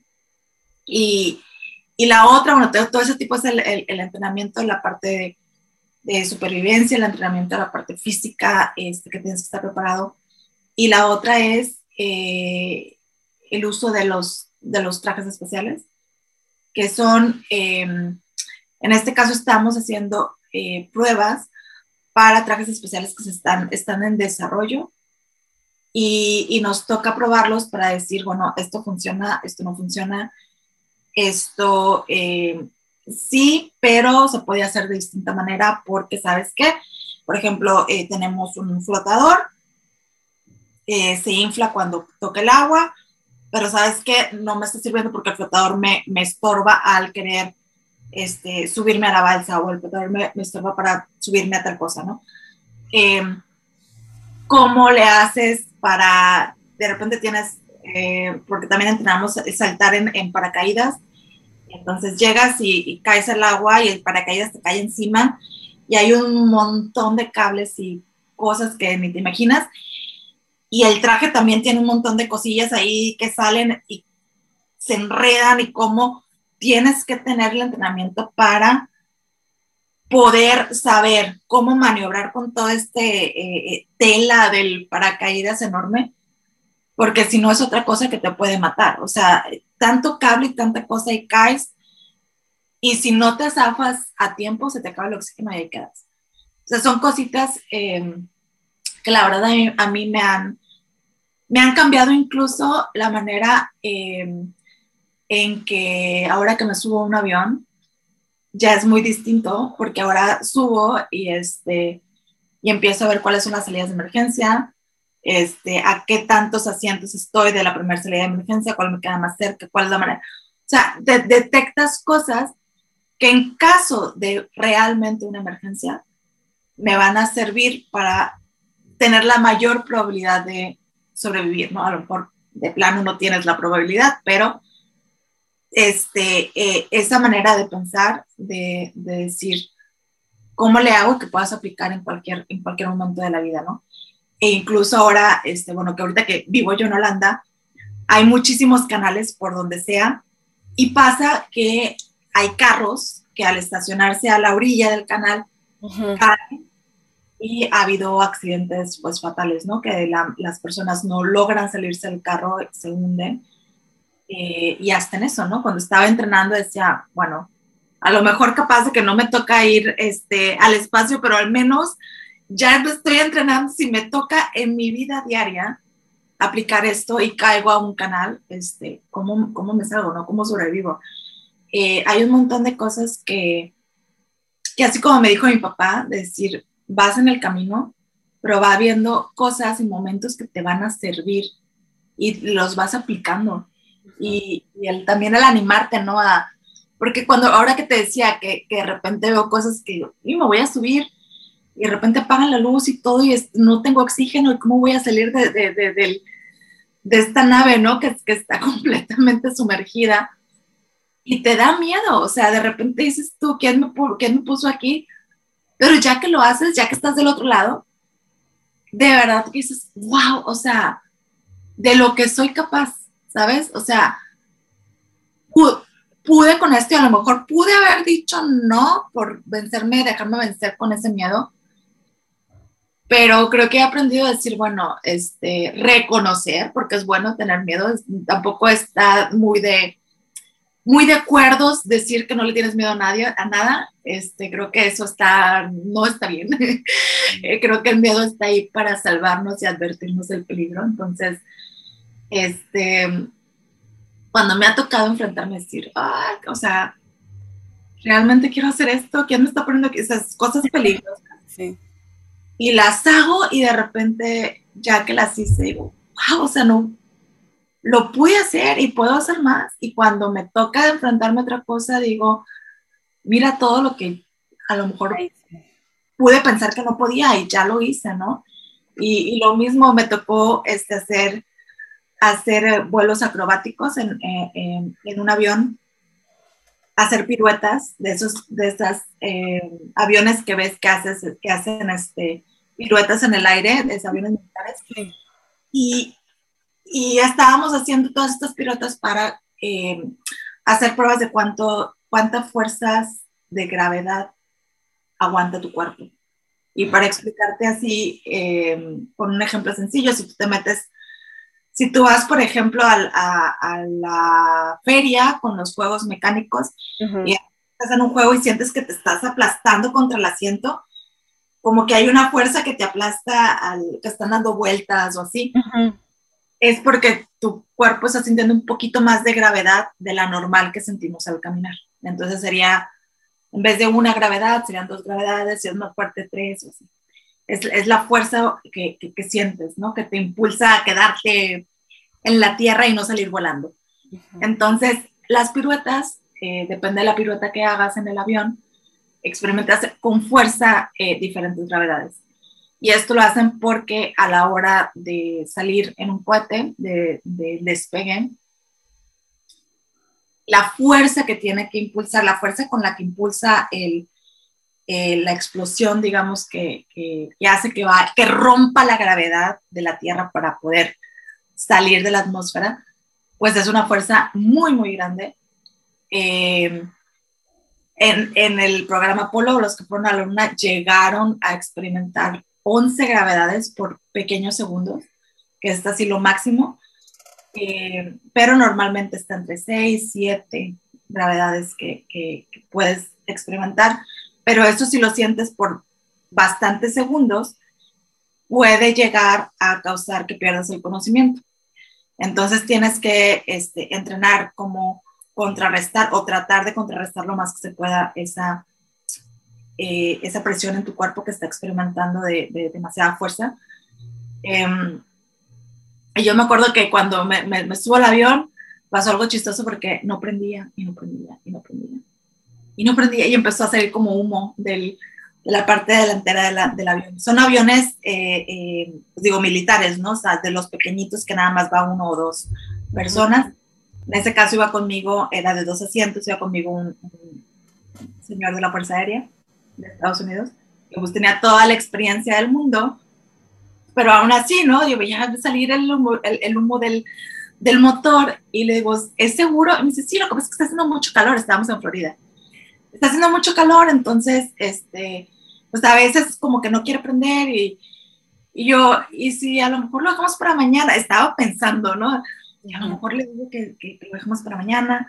Speaker 2: Y, y la otra, bueno, todo ese tipo es el, el, el entrenamiento, la parte de, de supervivencia, el entrenamiento de la parte física, este, que tienes que estar preparado. Y la otra es eh, el uso de los, de los trajes especiales, que son, eh, en este caso estamos haciendo eh, pruebas para trajes especiales que se están, están en desarrollo y, y nos toca probarlos para decir, bueno, esto funciona, esto no funciona, esto eh, sí, pero se puede hacer de distinta manera porque, ¿sabes qué? Por ejemplo, eh, tenemos un flotador, eh, se infla cuando toca el agua, pero ¿sabes qué? No me está sirviendo porque el flotador me, me estorba al querer este, subirme a la balsa o el flotador me, me estorba para subirme a tal cosa, ¿no? Eh, ¿Cómo le haces para, de repente tienes, eh, porque también entrenamos saltar en, en paracaídas, entonces llegas y, y caes al agua y el paracaídas te cae encima y hay un montón de cables y cosas que ni te imaginas y el traje también tiene un montón de cosillas ahí que salen y se enredan y cómo tienes que tener el entrenamiento para poder saber cómo maniobrar con todo este eh, tela del paracaídas enorme, porque si no es otra cosa que te puede matar. O sea, tanto cable y tanta cosa y caes, y si no te zafas a tiempo, se te acaba el oxígeno y ahí quedas. O sea, son cositas eh, que la verdad a mí, a mí me, han, me han cambiado incluso la manera eh, en que ahora que me subo a un avión, ya es muy distinto, porque ahora subo y este y empiezo a ver cuáles son las salidas de emergencia, este, a qué tantos asientos estoy de la primera salida de emergencia, cuál me queda más cerca, cuál es la manera. O sea, de, detectas cosas que en caso de realmente una emergencia me van a servir para tener la mayor probabilidad de sobrevivir, ¿no? A lo mejor de plano no tienes la probabilidad, pero este, eh, esa manera de pensar, de, de decir, ¿cómo le hago que puedas aplicar en cualquier, en cualquier momento de la vida, ¿no? E incluso ahora, este, bueno, que ahorita que vivo yo en Holanda, hay muchísimos canales por donde sea, y pasa que hay carros que al estacionarse a la orilla del canal uh-huh. caen, y ha habido accidentes pues fatales, ¿no? Que la, las personas no logran salirse del carro, se hunden, eh, y hasta en eso, ¿no? Cuando estaba entrenando decía, bueno, a lo mejor capaz de que no me toca ir este, al espacio, pero al menos ya estoy entrenando, si me toca en mi vida diaria aplicar esto y caigo a un canal, este, ¿cómo, cómo me salgo, no? ¿Cómo sobrevivo? Eh, hay un montón de cosas que, que así como me dijo mi papá, de decir, vas en el camino, pero va viendo cosas y momentos que te van a servir y los vas aplicando. Y, y el, también el animarte, ¿no? A, porque cuando, ahora que te decía que, que de repente veo cosas que y me voy a subir y de repente apagan la luz y todo y es, no tengo oxígeno y cómo voy a salir de, de, de, de, de esta nave, ¿no? Que, que está completamente sumergida y te da miedo, o sea, de repente dices tú, ¿quién me, ¿quién me puso aquí? Pero ya que lo haces, ya que estás del otro lado, de verdad que dices, wow, o sea, de lo que soy capaz, ¿sabes? O sea, pude, pude con esto y a lo mejor pude haber dicho no por vencerme, dejarme vencer con ese miedo, pero creo que he aprendido a decir, bueno, este, reconocer, porque es bueno tener miedo, es, tampoco está muy de, muy de acuerdos decir que no le tienes miedo a nadie, a nada, este, creo que eso está, no está bien, creo que el miedo está ahí para salvarnos y advertirnos del peligro, entonces, este, cuando me ha tocado enfrentarme a decir, ah, o sea, realmente quiero hacer esto, ¿quién me está poniendo aquí? Esas cosas peligrosas.
Speaker 4: Sí.
Speaker 2: Y las hago y de repente, ya que las hice, digo, wow, o sea, no, lo pude hacer y puedo hacer más. Y cuando me toca enfrentarme a otra cosa, digo, mira todo lo que a lo mejor pude pensar que no podía y ya lo hice, ¿no? Y, y lo mismo me tocó este, hacer, hacer vuelos acrobáticos en, en, en un avión, hacer piruetas de esos de esas eh, aviones que ves que, haces, que hacen este, piruetas en el aire, de esos aviones militares.
Speaker 4: Sí.
Speaker 2: Y, y estábamos haciendo todas estas piruetas para eh, hacer pruebas de cuánto, cuántas fuerzas de gravedad aguanta tu cuerpo. Y para explicarte así, eh, con un ejemplo sencillo, si tú te metes, si tú vas, por ejemplo, a, a, a la feria con los juegos mecánicos uh-huh. y estás en un juego y sientes que te estás aplastando contra el asiento, como que hay una fuerza que te aplasta, al, que están dando vueltas o así, uh-huh. es porque tu cuerpo está sintiendo un poquito más de gravedad de la normal que sentimos al caminar. Entonces sería, en vez de una gravedad, serían dos gravedades, si es más fuerte, tres o así. Es, es la fuerza que, que, que sientes, ¿no? Que te impulsa a quedarte en la tierra y no salir volando. Uh-huh. Entonces, las piruetas, eh, depende de la pirueta que hagas en el avión, experimentas con fuerza eh, diferentes gravedades. Y esto lo hacen porque a la hora de salir en un cohete, de, de despegue, la fuerza que tiene que impulsar, la fuerza con la que impulsa el, eh, la explosión, digamos, que, que, que hace que, va, que rompa la gravedad de la Tierra para poder salir de la atmósfera, pues es una fuerza muy, muy grande. Eh, en, en el programa Apolo, los que fueron a la Luna llegaron a experimentar once gravedades por pequeños segundos, que es así lo máximo, eh, pero normalmente está entre seis, siete gravedades que, que, que puedes experimentar, pero eso si lo sientes por bastantes segundos, puede llegar a causar que pierdas el conocimiento. Entonces tienes que este, entrenar como contrarrestar o tratar de contrarrestar lo más que se pueda esa, eh, esa presión en tu cuerpo que está experimentando de, de demasiada fuerza. Eh, y yo me acuerdo que cuando me, me, me subo al avión, pasó algo chistoso porque no prendía, y no prendía, y no prendía, y no prendía, y empezó a salir como humo del, de la parte delantera de la, del avión. Son aviones, eh, eh, pues digo, militares, ¿no? O sea, de los pequeñitos que nada más va uno o dos personas. En ese caso iba conmigo, era de dos asientos, iba conmigo un, un señor de la Fuerza Aérea de Estados Unidos, que pues tenía toda la experiencia del mundo, pero aún así, ¿no? Yo veía salir el humo, el, el humo del, del motor, y le digo, ¿es seguro? Y me dice, sí, lo que pasa es que está haciendo mucho calor, estábamos en Florida. Está haciendo mucho calor, entonces, este, pues a veces como que no quiere prender, y, y yo, y si a lo mejor lo dejamos para mañana, estaba pensando, ¿no? Y a lo mejor le digo que, que, que lo dejemos para mañana,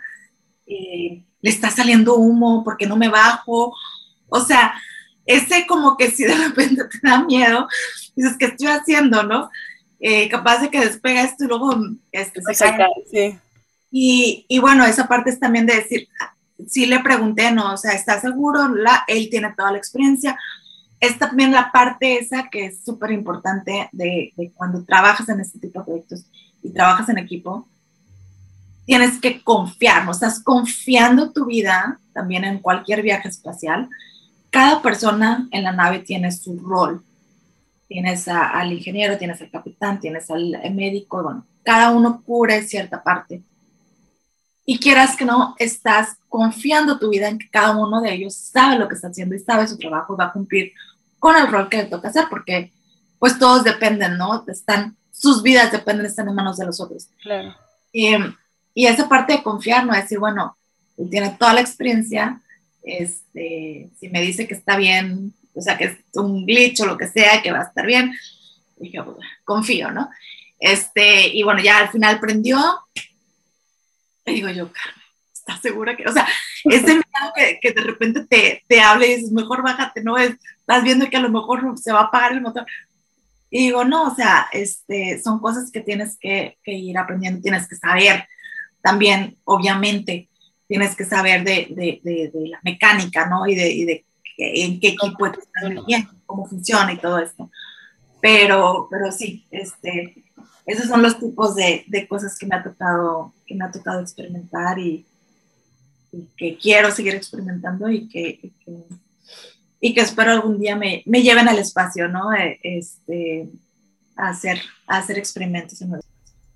Speaker 2: eh, le está saliendo humo porque no me bajo, o sea, ese como que si de repente te da miedo, dices, ¿qué estoy haciendo, no? Eh, capaz de que despega esto y luego este, se, se cae. cae
Speaker 3: sí.
Speaker 2: Y, y bueno, esa parte es también de decir, sí le pregunté, ¿no? O sea, ¿estás seguro? La, él tiene toda la experiencia. Es también la parte esa que es súper importante de, de cuando trabajas en este tipo de proyectos y trabajas en equipo, tienes que confiar, ¿no? Estás confiando tu vida también en cualquier viaje espacial. Cada persona en la nave tiene su rol. Tienes a, al ingeniero, tienes al capitán, tienes al médico, bueno, cada uno cubre cierta parte. Y quieras que no, estás confiando tu vida en que cada uno de ellos sabe lo que está haciendo y sabe su trabajo, va a cumplir con el rol que le toca hacer, porque pues todos dependen, ¿no? Están, sus vidas dependen, están en manos de los otros.
Speaker 3: Claro.
Speaker 2: Eh, y esa parte de confiar, no es decir, bueno, él tiene toda la experiencia, este, si me dice que está bien, o sea, que es un glitch o lo que sea, que va a estar bien, dije, pues, confío, ¿no? Este, y bueno, ya al final prendió, y digo yo, Carmen, ¿estás segura que, o sea, ese miedo que, que de repente te, te habla y dices, mejor bájate, ¿no? Es, estás viendo que a lo mejor se va a apagar el motor. Y digo, no, o sea, este, son cosas que tienes que, que ir aprendiendo, tienes que saber también, obviamente, tienes que saber de, de, de, de la mecánica, ¿no? Y de, y de en qué equipo estás bien, cómo funciona y todo esto. Pero, pero sí, este, esos son los tipos de, de cosas que me ha tocado, que me ha tocado experimentar y, y que quiero seguir experimentando y que, y que, y que espero algún día me, me lleven al espacio, ¿no? Este, a hacer, a hacer experimentos en el espacio.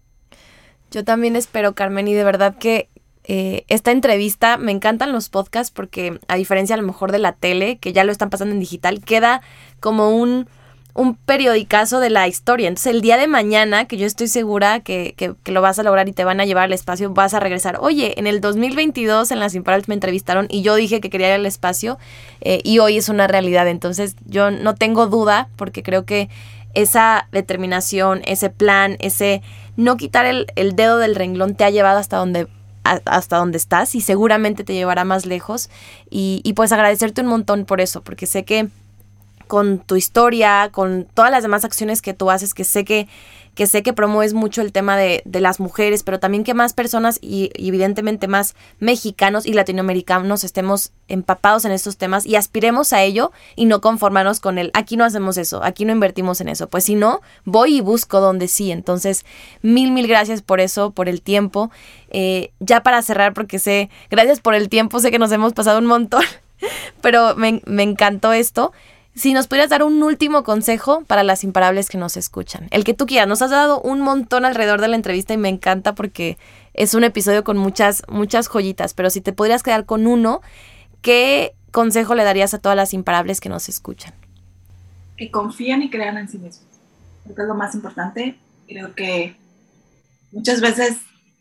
Speaker 1: Yo también espero, Carmen, y de verdad que eh, esta entrevista, me encantan los podcasts porque a diferencia a lo mejor de la tele, que ya lo están pasando en digital, queda como un, un periodicazo de la historia. Entonces el día de mañana, que yo estoy segura que, que, que lo vas a lograr y te van a llevar al espacio, vas a regresar. Oye, en el dos mil veintidós en Las Imparables me entrevistaron y yo dije que quería ir al espacio eh, y hoy es una realidad. Entonces yo no tengo duda porque creo que esa determinación, ese plan, ese no quitar el, el dedo del renglón te ha llevado hasta donde, a, hasta donde estás y seguramente te llevará más lejos. Y, y pues agradecerte un montón por eso, porque sé que con tu historia, con todas las demás acciones que tú haces, que sé que, que sé que promueves mucho el tema de, de las mujeres, pero también que más personas y, y evidentemente más mexicanos y latinoamericanos estemos empapados en estos temas y aspiremos a ello y no conformarnos con el aquí no hacemos eso, aquí no invertimos en eso. Pues si no, voy y busco donde sí. Entonces, mil, mil gracias por eso, por el tiempo. Eh, ya para cerrar, porque sé, gracias por el tiempo, sé que nos hemos pasado un montón, pero me, me encantó esto. Si nos pudieras dar un último consejo para las imparables que nos escuchan. El que tú quieras. Nos has dado un montón alrededor de la entrevista y me encanta porque es un episodio con muchas, muchas joyitas. Pero si te pudieras quedar con uno, ¿qué consejo le darías a todas las imparables que nos escuchan?
Speaker 2: Que confíen y crean en sí mismos. Creo que es lo más importante. Creo que muchas veces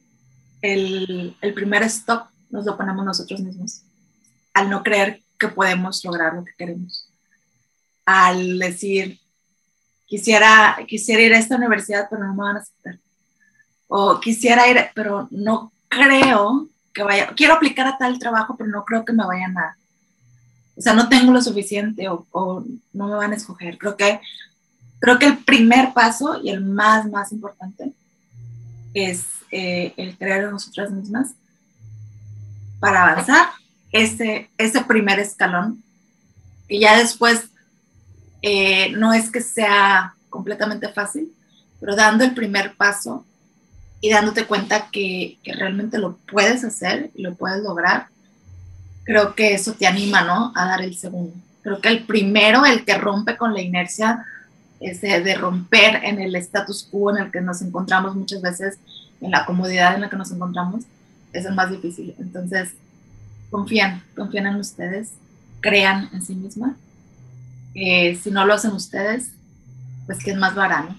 Speaker 2: el, el primer stop nos lo ponemos nosotros mismos. Al no creer que podemos lograr lo que queremos. Al decir, quisiera, quisiera ir a esta universidad, pero no me van a aceptar. O quisiera ir, pero no creo que vaya, quiero aplicar a tal trabajo, pero no creo que me vayan a, o sea, no tengo lo suficiente o, o no me van a escoger. Creo que, creo que el primer paso y el más, más importante es eh, el creer en nosotras mismas para avanzar ese, ese primer escalón que ya después eh, no es que sea completamente fácil, pero dando el primer paso y dándote cuenta que, que realmente lo puedes hacer y lo puedes lograr, creo que eso te anima, ¿no?, a dar el segundo. Creo que el primero, el que rompe con la inercia, es de, de romper en el status quo en el que nos encontramos muchas veces, en la comodidad en la que nos encontramos, es el más difícil. Entonces, confían, confían en ustedes, crean en sí misma. Eh, si no lo hacen ustedes, pues ¿quién más lo hará, no?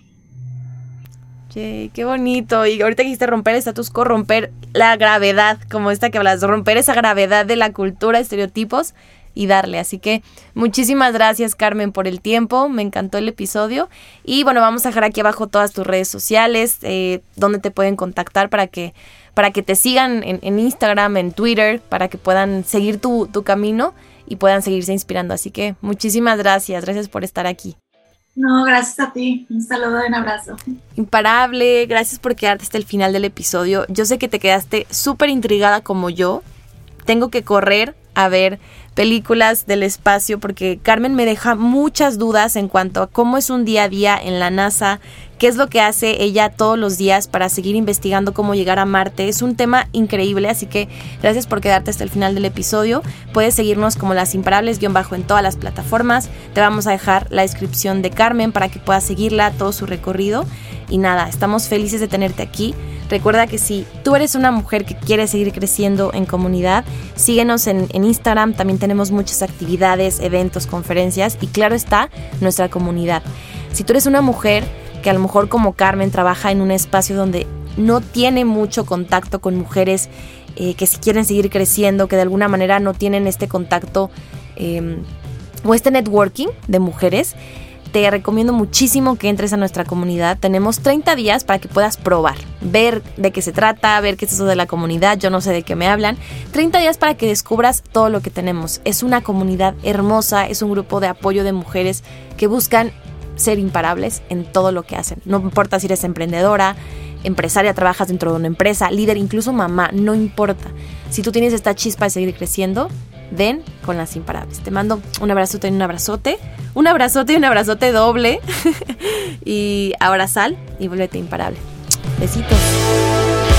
Speaker 1: Yay, qué bonito. Y ahorita quisiste romper el status quo, romper la gravedad, como esta que hablas, romper esa gravedad de la cultura, estereotipos y darle. Así que muchísimas gracias, Carmen, por el tiempo. Me encantó el episodio. Y bueno, vamos a dejar aquí abajo todas tus redes sociales, eh, donde te pueden contactar para que, para que te sigan en, en Instagram, en Twitter, para que puedan seguir tu, tu camino y puedan seguirse inspirando. Así que muchísimas gracias. Gracias por estar aquí.
Speaker 2: No, gracias a ti. Un saludo y un abrazo.
Speaker 1: Imparable, gracias por quedarte hasta el final del episodio. Yo sé que te quedaste súper intrigada como yo. Tengo que correr a ver películas del espacio porque Carmen me deja muchas dudas en cuanto a cómo es un día a día en la NASA, qué es lo que hace ella todos los días para seguir investigando cómo llegar a Marte. Es un tema increíble, así que gracias por quedarte hasta el final del episodio. Puedes seguirnos como Las Imparables guión bajo en todas las plataformas. Te vamos a dejar la descripción de Carmen para que puedas seguirla, todo su recorrido. Y nada, estamos felices de tenerte aquí. Recuerda que si tú eres una mujer que quiere seguir creciendo en comunidad, síguenos en, en Instagram. También tenemos muchas actividades, eventos, conferencias y claro está, nuestra comunidad. Si tú eres una mujer que a lo mejor como Carmen trabaja en un espacio donde no tiene mucho contacto con mujeres eh, que si quieren seguir creciendo, que de alguna manera no tienen este contacto eh, o este networking de mujeres, te recomiendo muchísimo que entres a nuestra comunidad. Tenemos treinta días para que puedas probar, ver de qué se trata, ver qué es eso de la comunidad, yo no sé de qué me hablan. treinta días para que descubras todo lo que tenemos. Es una comunidad hermosa, es un grupo de apoyo de mujeres que buscan ser imparables en todo lo que hacen. No importa si eres emprendedora, empresaria, trabajas dentro de una empresa, líder, incluso mamá, no importa. Si tú tienes esta chispa de seguir creciendo, ven con Las Imparables. Te mando un abrazote y un abrazote, un abrazote y un abrazote doble. Y ahora sal y vuélvete imparable. Besitos.